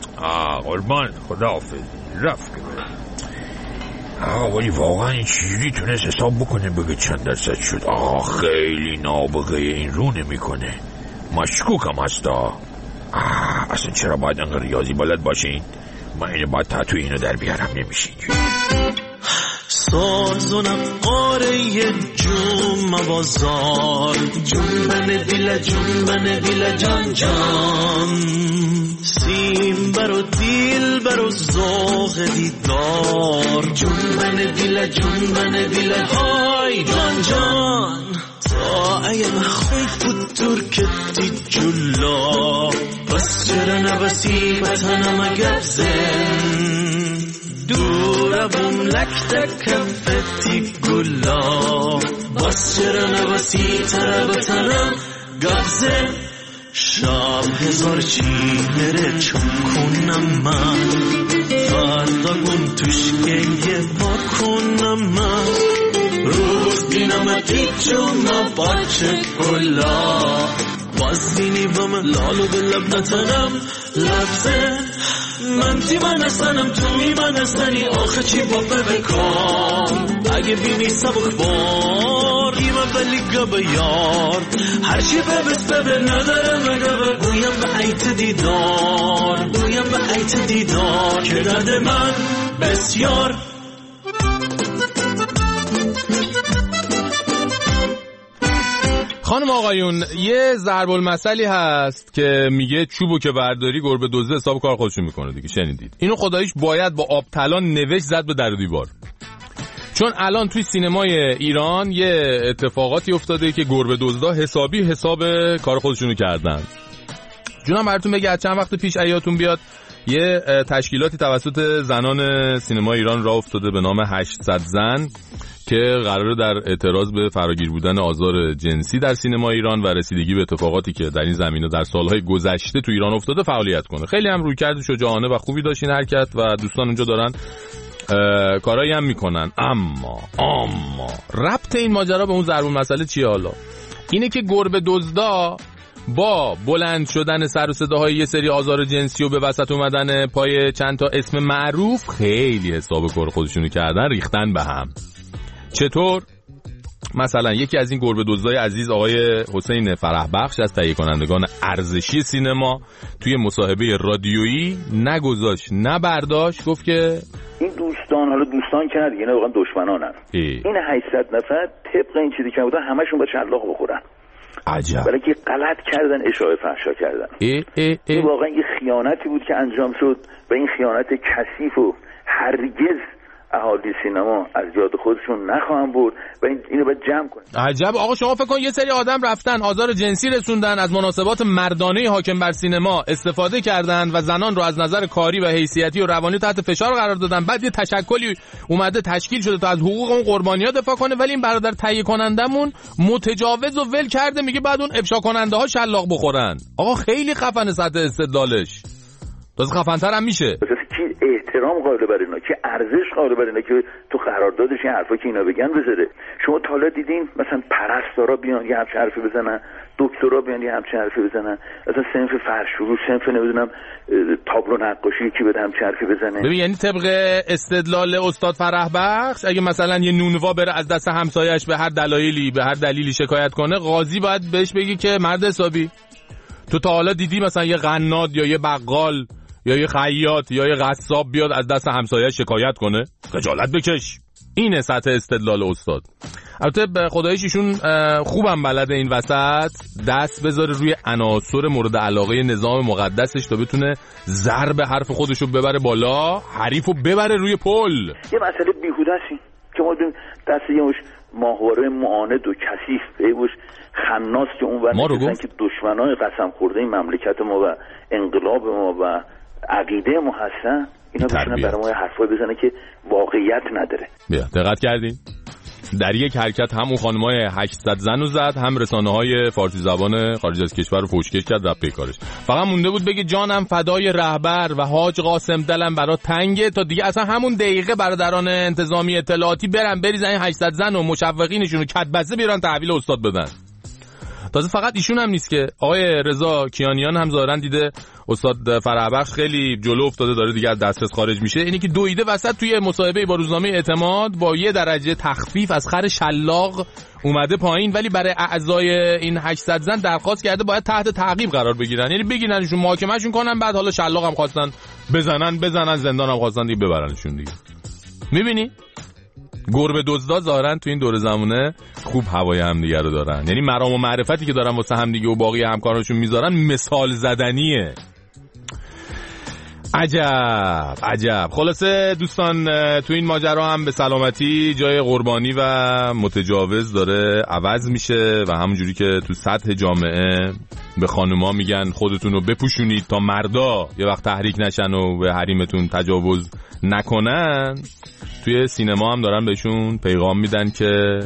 آ قربان خداحافظ. رفت که بره. آقا ولی واقعا این چیزی تونست حساب بکنه بگه چند درصد شد؟ آقا خیلی نابغه این رو نمیکنه. مشکوکم هستا. اصلا چرا باید انقدر ریاضی بلد باشین؟ من اینو باید تا تو اینو در بیارم نمیشین.
ساز و نقاره جون بازار جون من دیل جون من دیل جان جان سیم برو دیل برو زوغ دیدار جون من دیل جون من دیل های جان جان تا ایم خوف بود ترکتی جلا بس چرا نبسی بطنم گبزن دورم لکت کفتی گلا بس چرا نبسی تر بطنم گبزن شب هزار چی بره چون کنم من فردا گم توشگه با کنم من روز دینم تیچون بچه گلا باز دینی با من لالو به لب نتنم لفظه من تی من استنم تو می من استنی آخه چی با ببکام اگه بینی سبک بار ایمه بلی گب یار هرچی ببس ببه نداره مگه گویم به عیت دیدار گویم به عیت دیدار که درد من بسیار.
خانم آقایون یه ضرب المثلی هست که میگه چوبو که برداری گربه دزده حساب کار خودشون میکنه دیگه. شنیدید؟ اینو خداییش باید با آب طلا نوشت زد به در و دیوار، چون الان توی سینمای ایران یه اتفاقاتی افتاده که گربه دزدا حسابی حساب کار خودشونو کردن. جونم براتون بگه چند وقت پیش ایاتون بیاد یه تشکیلاتی توسط زنان سینمای ایران راه افتاده به نام هشتصد زن که قراره در اعتراض به فراگیر بودن آزار جنسی در سینما ایران و رسیدگی به اتفاقاتی که در این زمینه در سالهای گذشته تو ایران افتاده فعالیت کنه. خیلی هم رویکرد شجاعانه و خوبی داشت این حرکت و دوستان اونجا دارن کارایی هم میکنن. اما اما ربط این ماجرا به اون ضرب المثل چیه؟ حالا اینه که گربه دزدا با بلند شدن سر و صداهای یه سری آزار جنسی و به وسط اومدن پای چند تا اسم معروف خیلی حساب کار خودشونو کردن، ریختن به هم. چطور؟ مثلا یکی از این گربه دزدای عزیز آقای حسین فرحبخش از تهیه کنندگان ارزشی سینما توی مصاحبه رادیویی نگذاشت نه برداشت، گفت که
این دوستان
دوستان، حالا دوستان که نه دیگه، اینا واقعا دشمنانن. این هشتصد نفر طبق این چیزی که بودن همشون با شلاق بخورن.
عجب.
برای که غلط کردن، اشاعه فحشا کردن.
ای ای ای.
این واقعا یه خیانتی بود که انجام شد و این خیانت کثیف و هرگز اهالی سینما از یاد خودشون نخواهم برد و این اینو باید جمع کنیم.
عجب. آقا شما فکر کن یه سری آدم رفتن آزار جنسی رسوندن، از مناسبات مردانه حاکم بر سینما استفاده کردن و زنان رو از نظر کاری و حیثیتی و روانی تحت فشار قرار دادن. بعد یه تشکلی اومده تشکیل شده تا از حقوق اون قربانی‌ها دفاع کنه، ولی این برادر تهیه کنندمون متجاوز و ول کرده، میگه بعد اون افشا کننده ها شلاق بخورن. آقا خیلی خفن سطح استدلالش. باز خفن‌تر هم میشه.
کی احترام قائل بر اینا، که ارزش قائل بر اینا که تو قراردادش این حرفا که اینا بگن بذاره. شما تا حالا دیدین مثلا پرستارا بیان یه همچین حرفی بزنن، دکترا بیان یه همچین حرفی بزنن، مثلا صنف فرش‌فروش، صنف نمیدونم تابلو نقاشی یکی بده همچین حرفی بزنه؟
ببین یعنی طبق استدلال استاد فرح بخش اگه مثلا یه نونوا بره از دست همسایه‌اش به هر دلایلی به هر دلیلی شکایت کنه، قاضی باید بهش بگی که مرد حسابی تو تا حالا دیدی مثلا یه قناد یا یه بقال یا یه خیاط یا یه قصاب بیاد از دست همسایه شکایت کنه؟ خجالت بکش. اینه سطح استدلال استاد. البته به خداییش ایشون خوبم بلده این وسط دست بذاره روی عناصر مورد علاقه نظام مقدسش تا بتونه ضرب حرف خودشو ببره بالا، حریفو ببره روی پل.
یه مسئله بیهوده است که ما دست یه مش ماهواره معاند و کثیف بیوش خناس که اون ور که دشمنای قسم خورده این مملکت ما و انقلاب ما و عقیده ما هستن، اینا بشنن برای ما حرفای بزنه که واقعیت نداره.
بیا دقت کردین؟ در یک حرکت هم اون خانمای هشتصد زن رو زد، هم رسانه‌های فارسی زبان خارج از کشور رو فوشکش کرد رفت پیکارش. فقط مونده بود بگه جانم فدای رهبر و حاج قاسم دلم برا تنگه، تا دیگه اصلا همون دقیقه برادران انتظامی اطلاعاتی برن بریزن این هشتصد زن و مشوقینشون رو کدبسته بیارن تحویل استاد بدن. تازه فقط ایشون هم نیست که آقای رضا کیانیان هم ظاهرا دیده استاد فرحبخش خیلی جلو افتاده داره دیگه از دسترس خارج میشه. اینی که دویده وسط توی مصاحبه با روزنامه اعتماد با یه درجه تخفیف از خر شلاق اومده پایین، ولی برای اعضای این هشتصد زن درخواست کرده باید تحت تعقیب قرار بگیرن، یعنی بگیرنشون محاکمهشون کنن، بعد حالا شلاق هم خواستن بزنن بزنن، زندان هم خواستن دیگه ببرنشون دیگه. میبینی گربه دزدا ظاهرن تو این دور زمونه خوب هوای همدیگه رو دارن، یعنی مرام و معرفتی که دارن واسه همدیگه و باقی همکارانشون میذارن مثال زدنیه. عجب عجب. خلاصه دوستان تو این ماجرا هم به سلامتی جای قربانی و متجاوز داره عوض میشه و همونجوری که تو سطح جامعه به خانوما میگن خودتون رو بپوشونید تا مردا یه وقت تحریک نشن و به حریمتون تجاوز نکنن، توی سینما هم دارن بهشون پیغام میدن که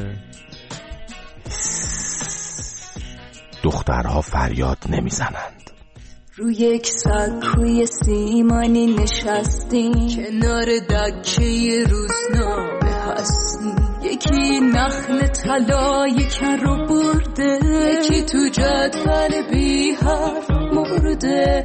دخترها فریاد نمیزنند.
روی یک سکوی سیمانی نشستیم، کنار دکه روزنامه هستیم، یکی نخل طلای کر رو برده، یکی تو جدول بی حرف مرده،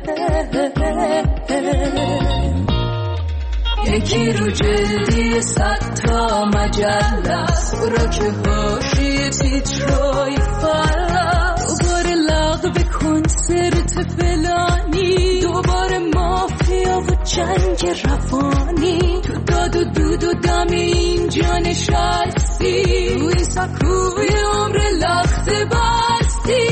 یکی رو جلدی صد تا مجله است، برا که حاشیه تیترای فلس، دوباره لغو کنسرت فلانی، دوباره مافیا و جنگ روانی، تو داد و دود و دم اینجا نشستی، روی سکوی عمر لخت بستی،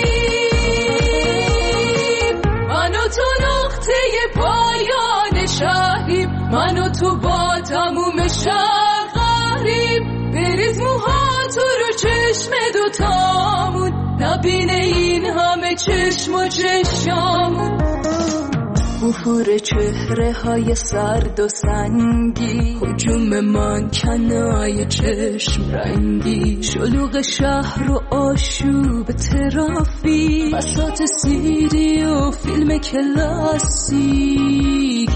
من و تو نقطه پایان شهریم، من و تو با تموم شهر قهریم، بریز موها تو رو چشم دوتامون، نبینه این همه چشم و چشمامون، بفور چهره های سرد و سنگی، هجوم منکنای چشم رنگی، شلوغ شهر و آشوب ترافیک، بساط سیدی و فیلم کلاسیک،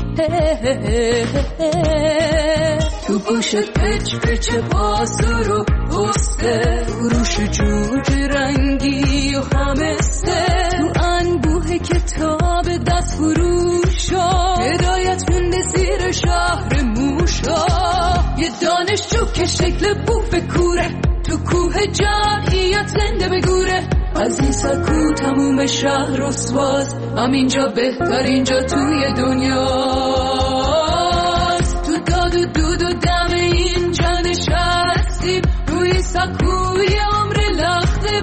تو گوشت پچ پچ بازور و پسته، روش جوج رنگی و همسته، تو انبوه کتاب دست فروشا، هدایت مونده زیر شهر موشا، یه دانشجو که شکل بوف کوره، تو کوه جمعیت زنده بگوره، از این سکو تموم شهر رسواست، همینجا بهتر اینجا توی دنیاست، تو داد باد و دود و دم اینجا نشستیم روی سکوی عمر لخته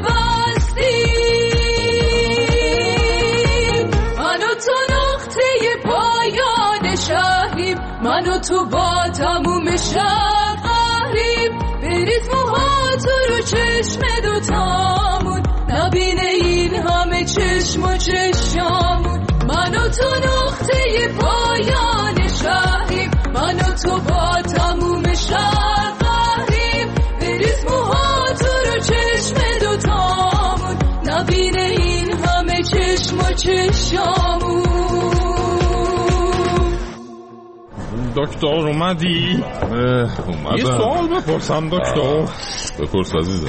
بستیم من و تو نقطه پایان شهریم من و تو با تموم شب قهریم بریز موها تو رو چشم دوتامون نبینه این همه چشم و چشمامون من و تو نقطه پایان شهریم من و تو با تموم شب قهریم بریز موها تو رو چشم دوتامون نبینه این همه چشم و چشمامون.
دکتر اومدی؟
اومدم.
یه سوال بپرسم دکتر.
بپرس عزیزم.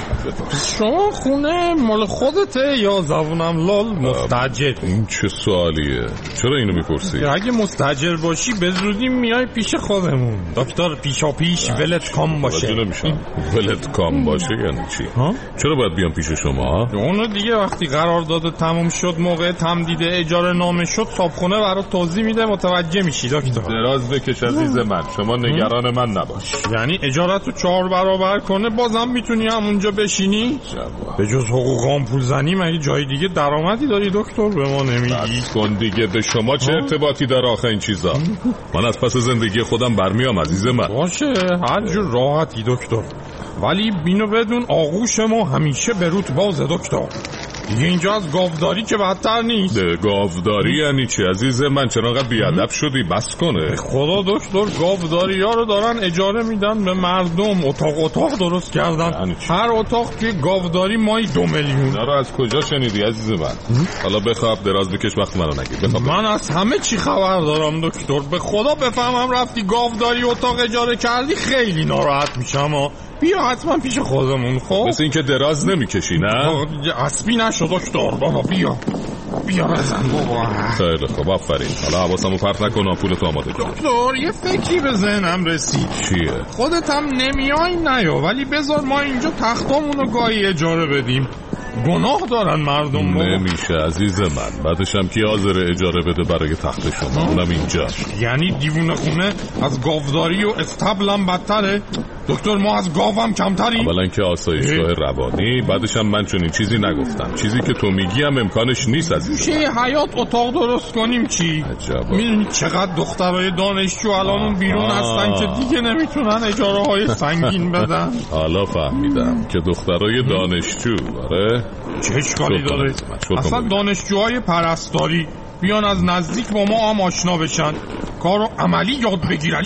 شما خونه مال خودته یا زبونم لال مستاجر؟
این چه سوالیه؟ چرا اینو میپرسی؟
اگه مستاجر باشی به زودی میای پیش خودمون. دکتر پیشا پیش ولت کام باشه.
نمیشم. ولت کام باشه یعنی چی؟ ها؟ چرا باید بیام پیش شما؟
اونو دیگه وقتی قرارداد تموم شد موقع تمدید اجاره نامه شد صاحبخونه برات توضیح میده متوجه میشی دکتر.
دراز بکش عزیز من. شما نگران من نباش.
یعنی اجارتو چهار برابر کنه بازم میتونی همونجا بشینی؟ به جز حقوقام پول زنی مگه جای دیگه درآمدی داری دکتر به ما نمیگی؟
کن دیگه به شما چه ارتباطی داره آخه این چیزا؟ من از پس زندگی خودم برمیام عزیز من.
باشه هر جور راحتی دکتر ولی بینو بدون آغوش ما همیشه به روت بازه دکتر. دیگه اینجا از گاوداری که بدتر نیست.
گاوداری یعنی چی عزیز من؟ چرا انقدر بیادب شدی؟ بس کنه.
خدا دکتر گاوداری ها رو دارن اجاره میدن به مردم اتاق اتاق درست کردن یعنی هر اتاق که گاوداری مایی دو میلیون.
اینا رو از کجا شنیدی عزیز من؟ حالا بخواب دراز بکش وقت منو نگیر. بخواب
من از همه چی خبر دارم دکتر. به خدا بفهمم رفتی گاوداری اتاق اجاره کردی خیلی ناراحت میشم. بیا حتما پیش خودمون. خب
مثل این که دراز نمیکشی نه؟
اسبی نشو دکتر. بابا بیا بیا بزن بابا.
خیلی خب آفرین. حالا حواسمو پرت نکن پولتو آماده کن.
دکتر یه فکری به ذهنم رسید.
چیه؟
خودت هم نمیای نیا ولی بذار ما اینجا تختامونو گاهی اجاره بدیم. گناه دارن مردم.
نمیشه عزیز من. بعدش هم کی حاضر اجاره بده برای تخت شما؟ اونم اینجا.
یعنی دیوونه خونه از گاوداری و استبلم بدتره؟ دکتر ما از گاوم کمتریم؟
اولا که آسایشگاه روانی، بعدش هم من چون این چیزی نگفتم. چیزی که تو میگی هم امکانش نیست عزیز.
چه حیات اتاق درست کنیم چی؟
عجبا.
میدونی چقدر دخترای دانشجو الان بیرون هستن که دیگه نمیتونن اجاره های سنگین بدن.
حالا فهمیدم که دخترای دانشجو. آره
چه اشکالی داره؟ اصلا دانشجوهای پرستاری بیان از نزدیک با ما هم آشنا بشن کارو عملی یاد بگیرن.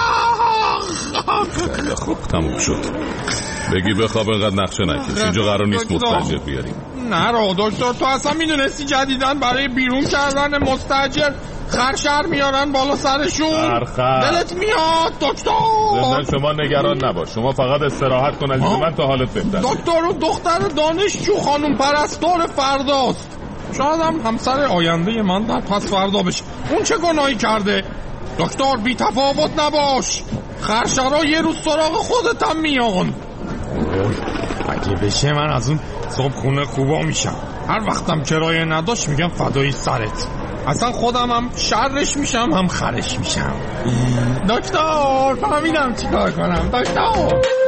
خیلی خوب تموم شد. بگی بخواب اینقدر نقشه نکش. اینجا قرار نیست مستاجر بیاریم.
نه را دکتر تو اصلا میدونستی جدیدن برای بیرون کردن مستاجر خرشر میارن بالا سرشون؟
خرخر
دلت میاد دکتر؟
زندان شما نگران نباش. شما فقط استراحت کن عزیز من تا حالت بهتر.
دکتر و دختر دانشجو خانم پرستار فرداست. شاید هم همسر آینده من در پس فردا بشه. اون چه گناهی کرده؟ دکتر بی تفاوت نباش. خرشرها یه روز سراغ خودت هم میان. اگه بشه من از اون صبح خونه خوبا میشم. هر وقتم کرایه نداشت میگم فدای سرت. اصلا خودم هم شرش میشم هم خرش میشم. دکتر فهمیدم چی کار کنم. دکتر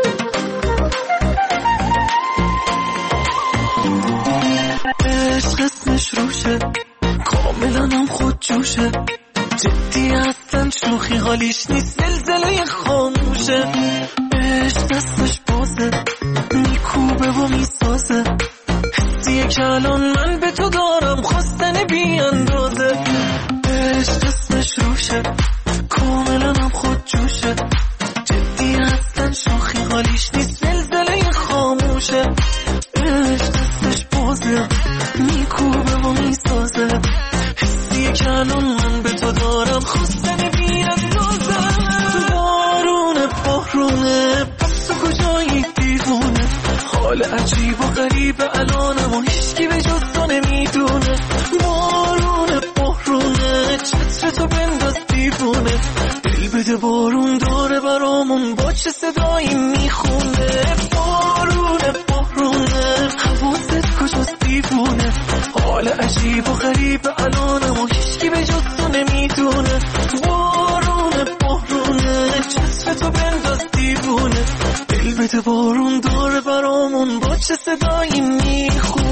عشق اسمش روشه کاملا هم خود جوشه جدی هستن شوخی حالیش نیست زلزله خاموشه عشق دستش بازه میکوبه و میسازه حسیه که الان من به تو دارم خواستن بی اندازه عشق اسمش روشه کاملا هم خود جوشه جدی هستن شوخی حالیش نیست زلزله خاموشه عشق دستش بازه میکوبه و میسازه حسیه که الان من به تو دارم خواستن بی اندازه تو بارونه بارونه پس تو کجایی دیوونه حال عجیب و غریب الانم و هیچکی به جز تو نمیدونه بارونه بارونه چتر تو بنداز دیوونه دل بده بارون داره برامون با چه صدایی میخونه بارونه بارونه حواست کجاست دیوونه حال عجیب و غریب الانم و هیچکی به جز تو نمیدونه بارونه بارونه چتر میخونی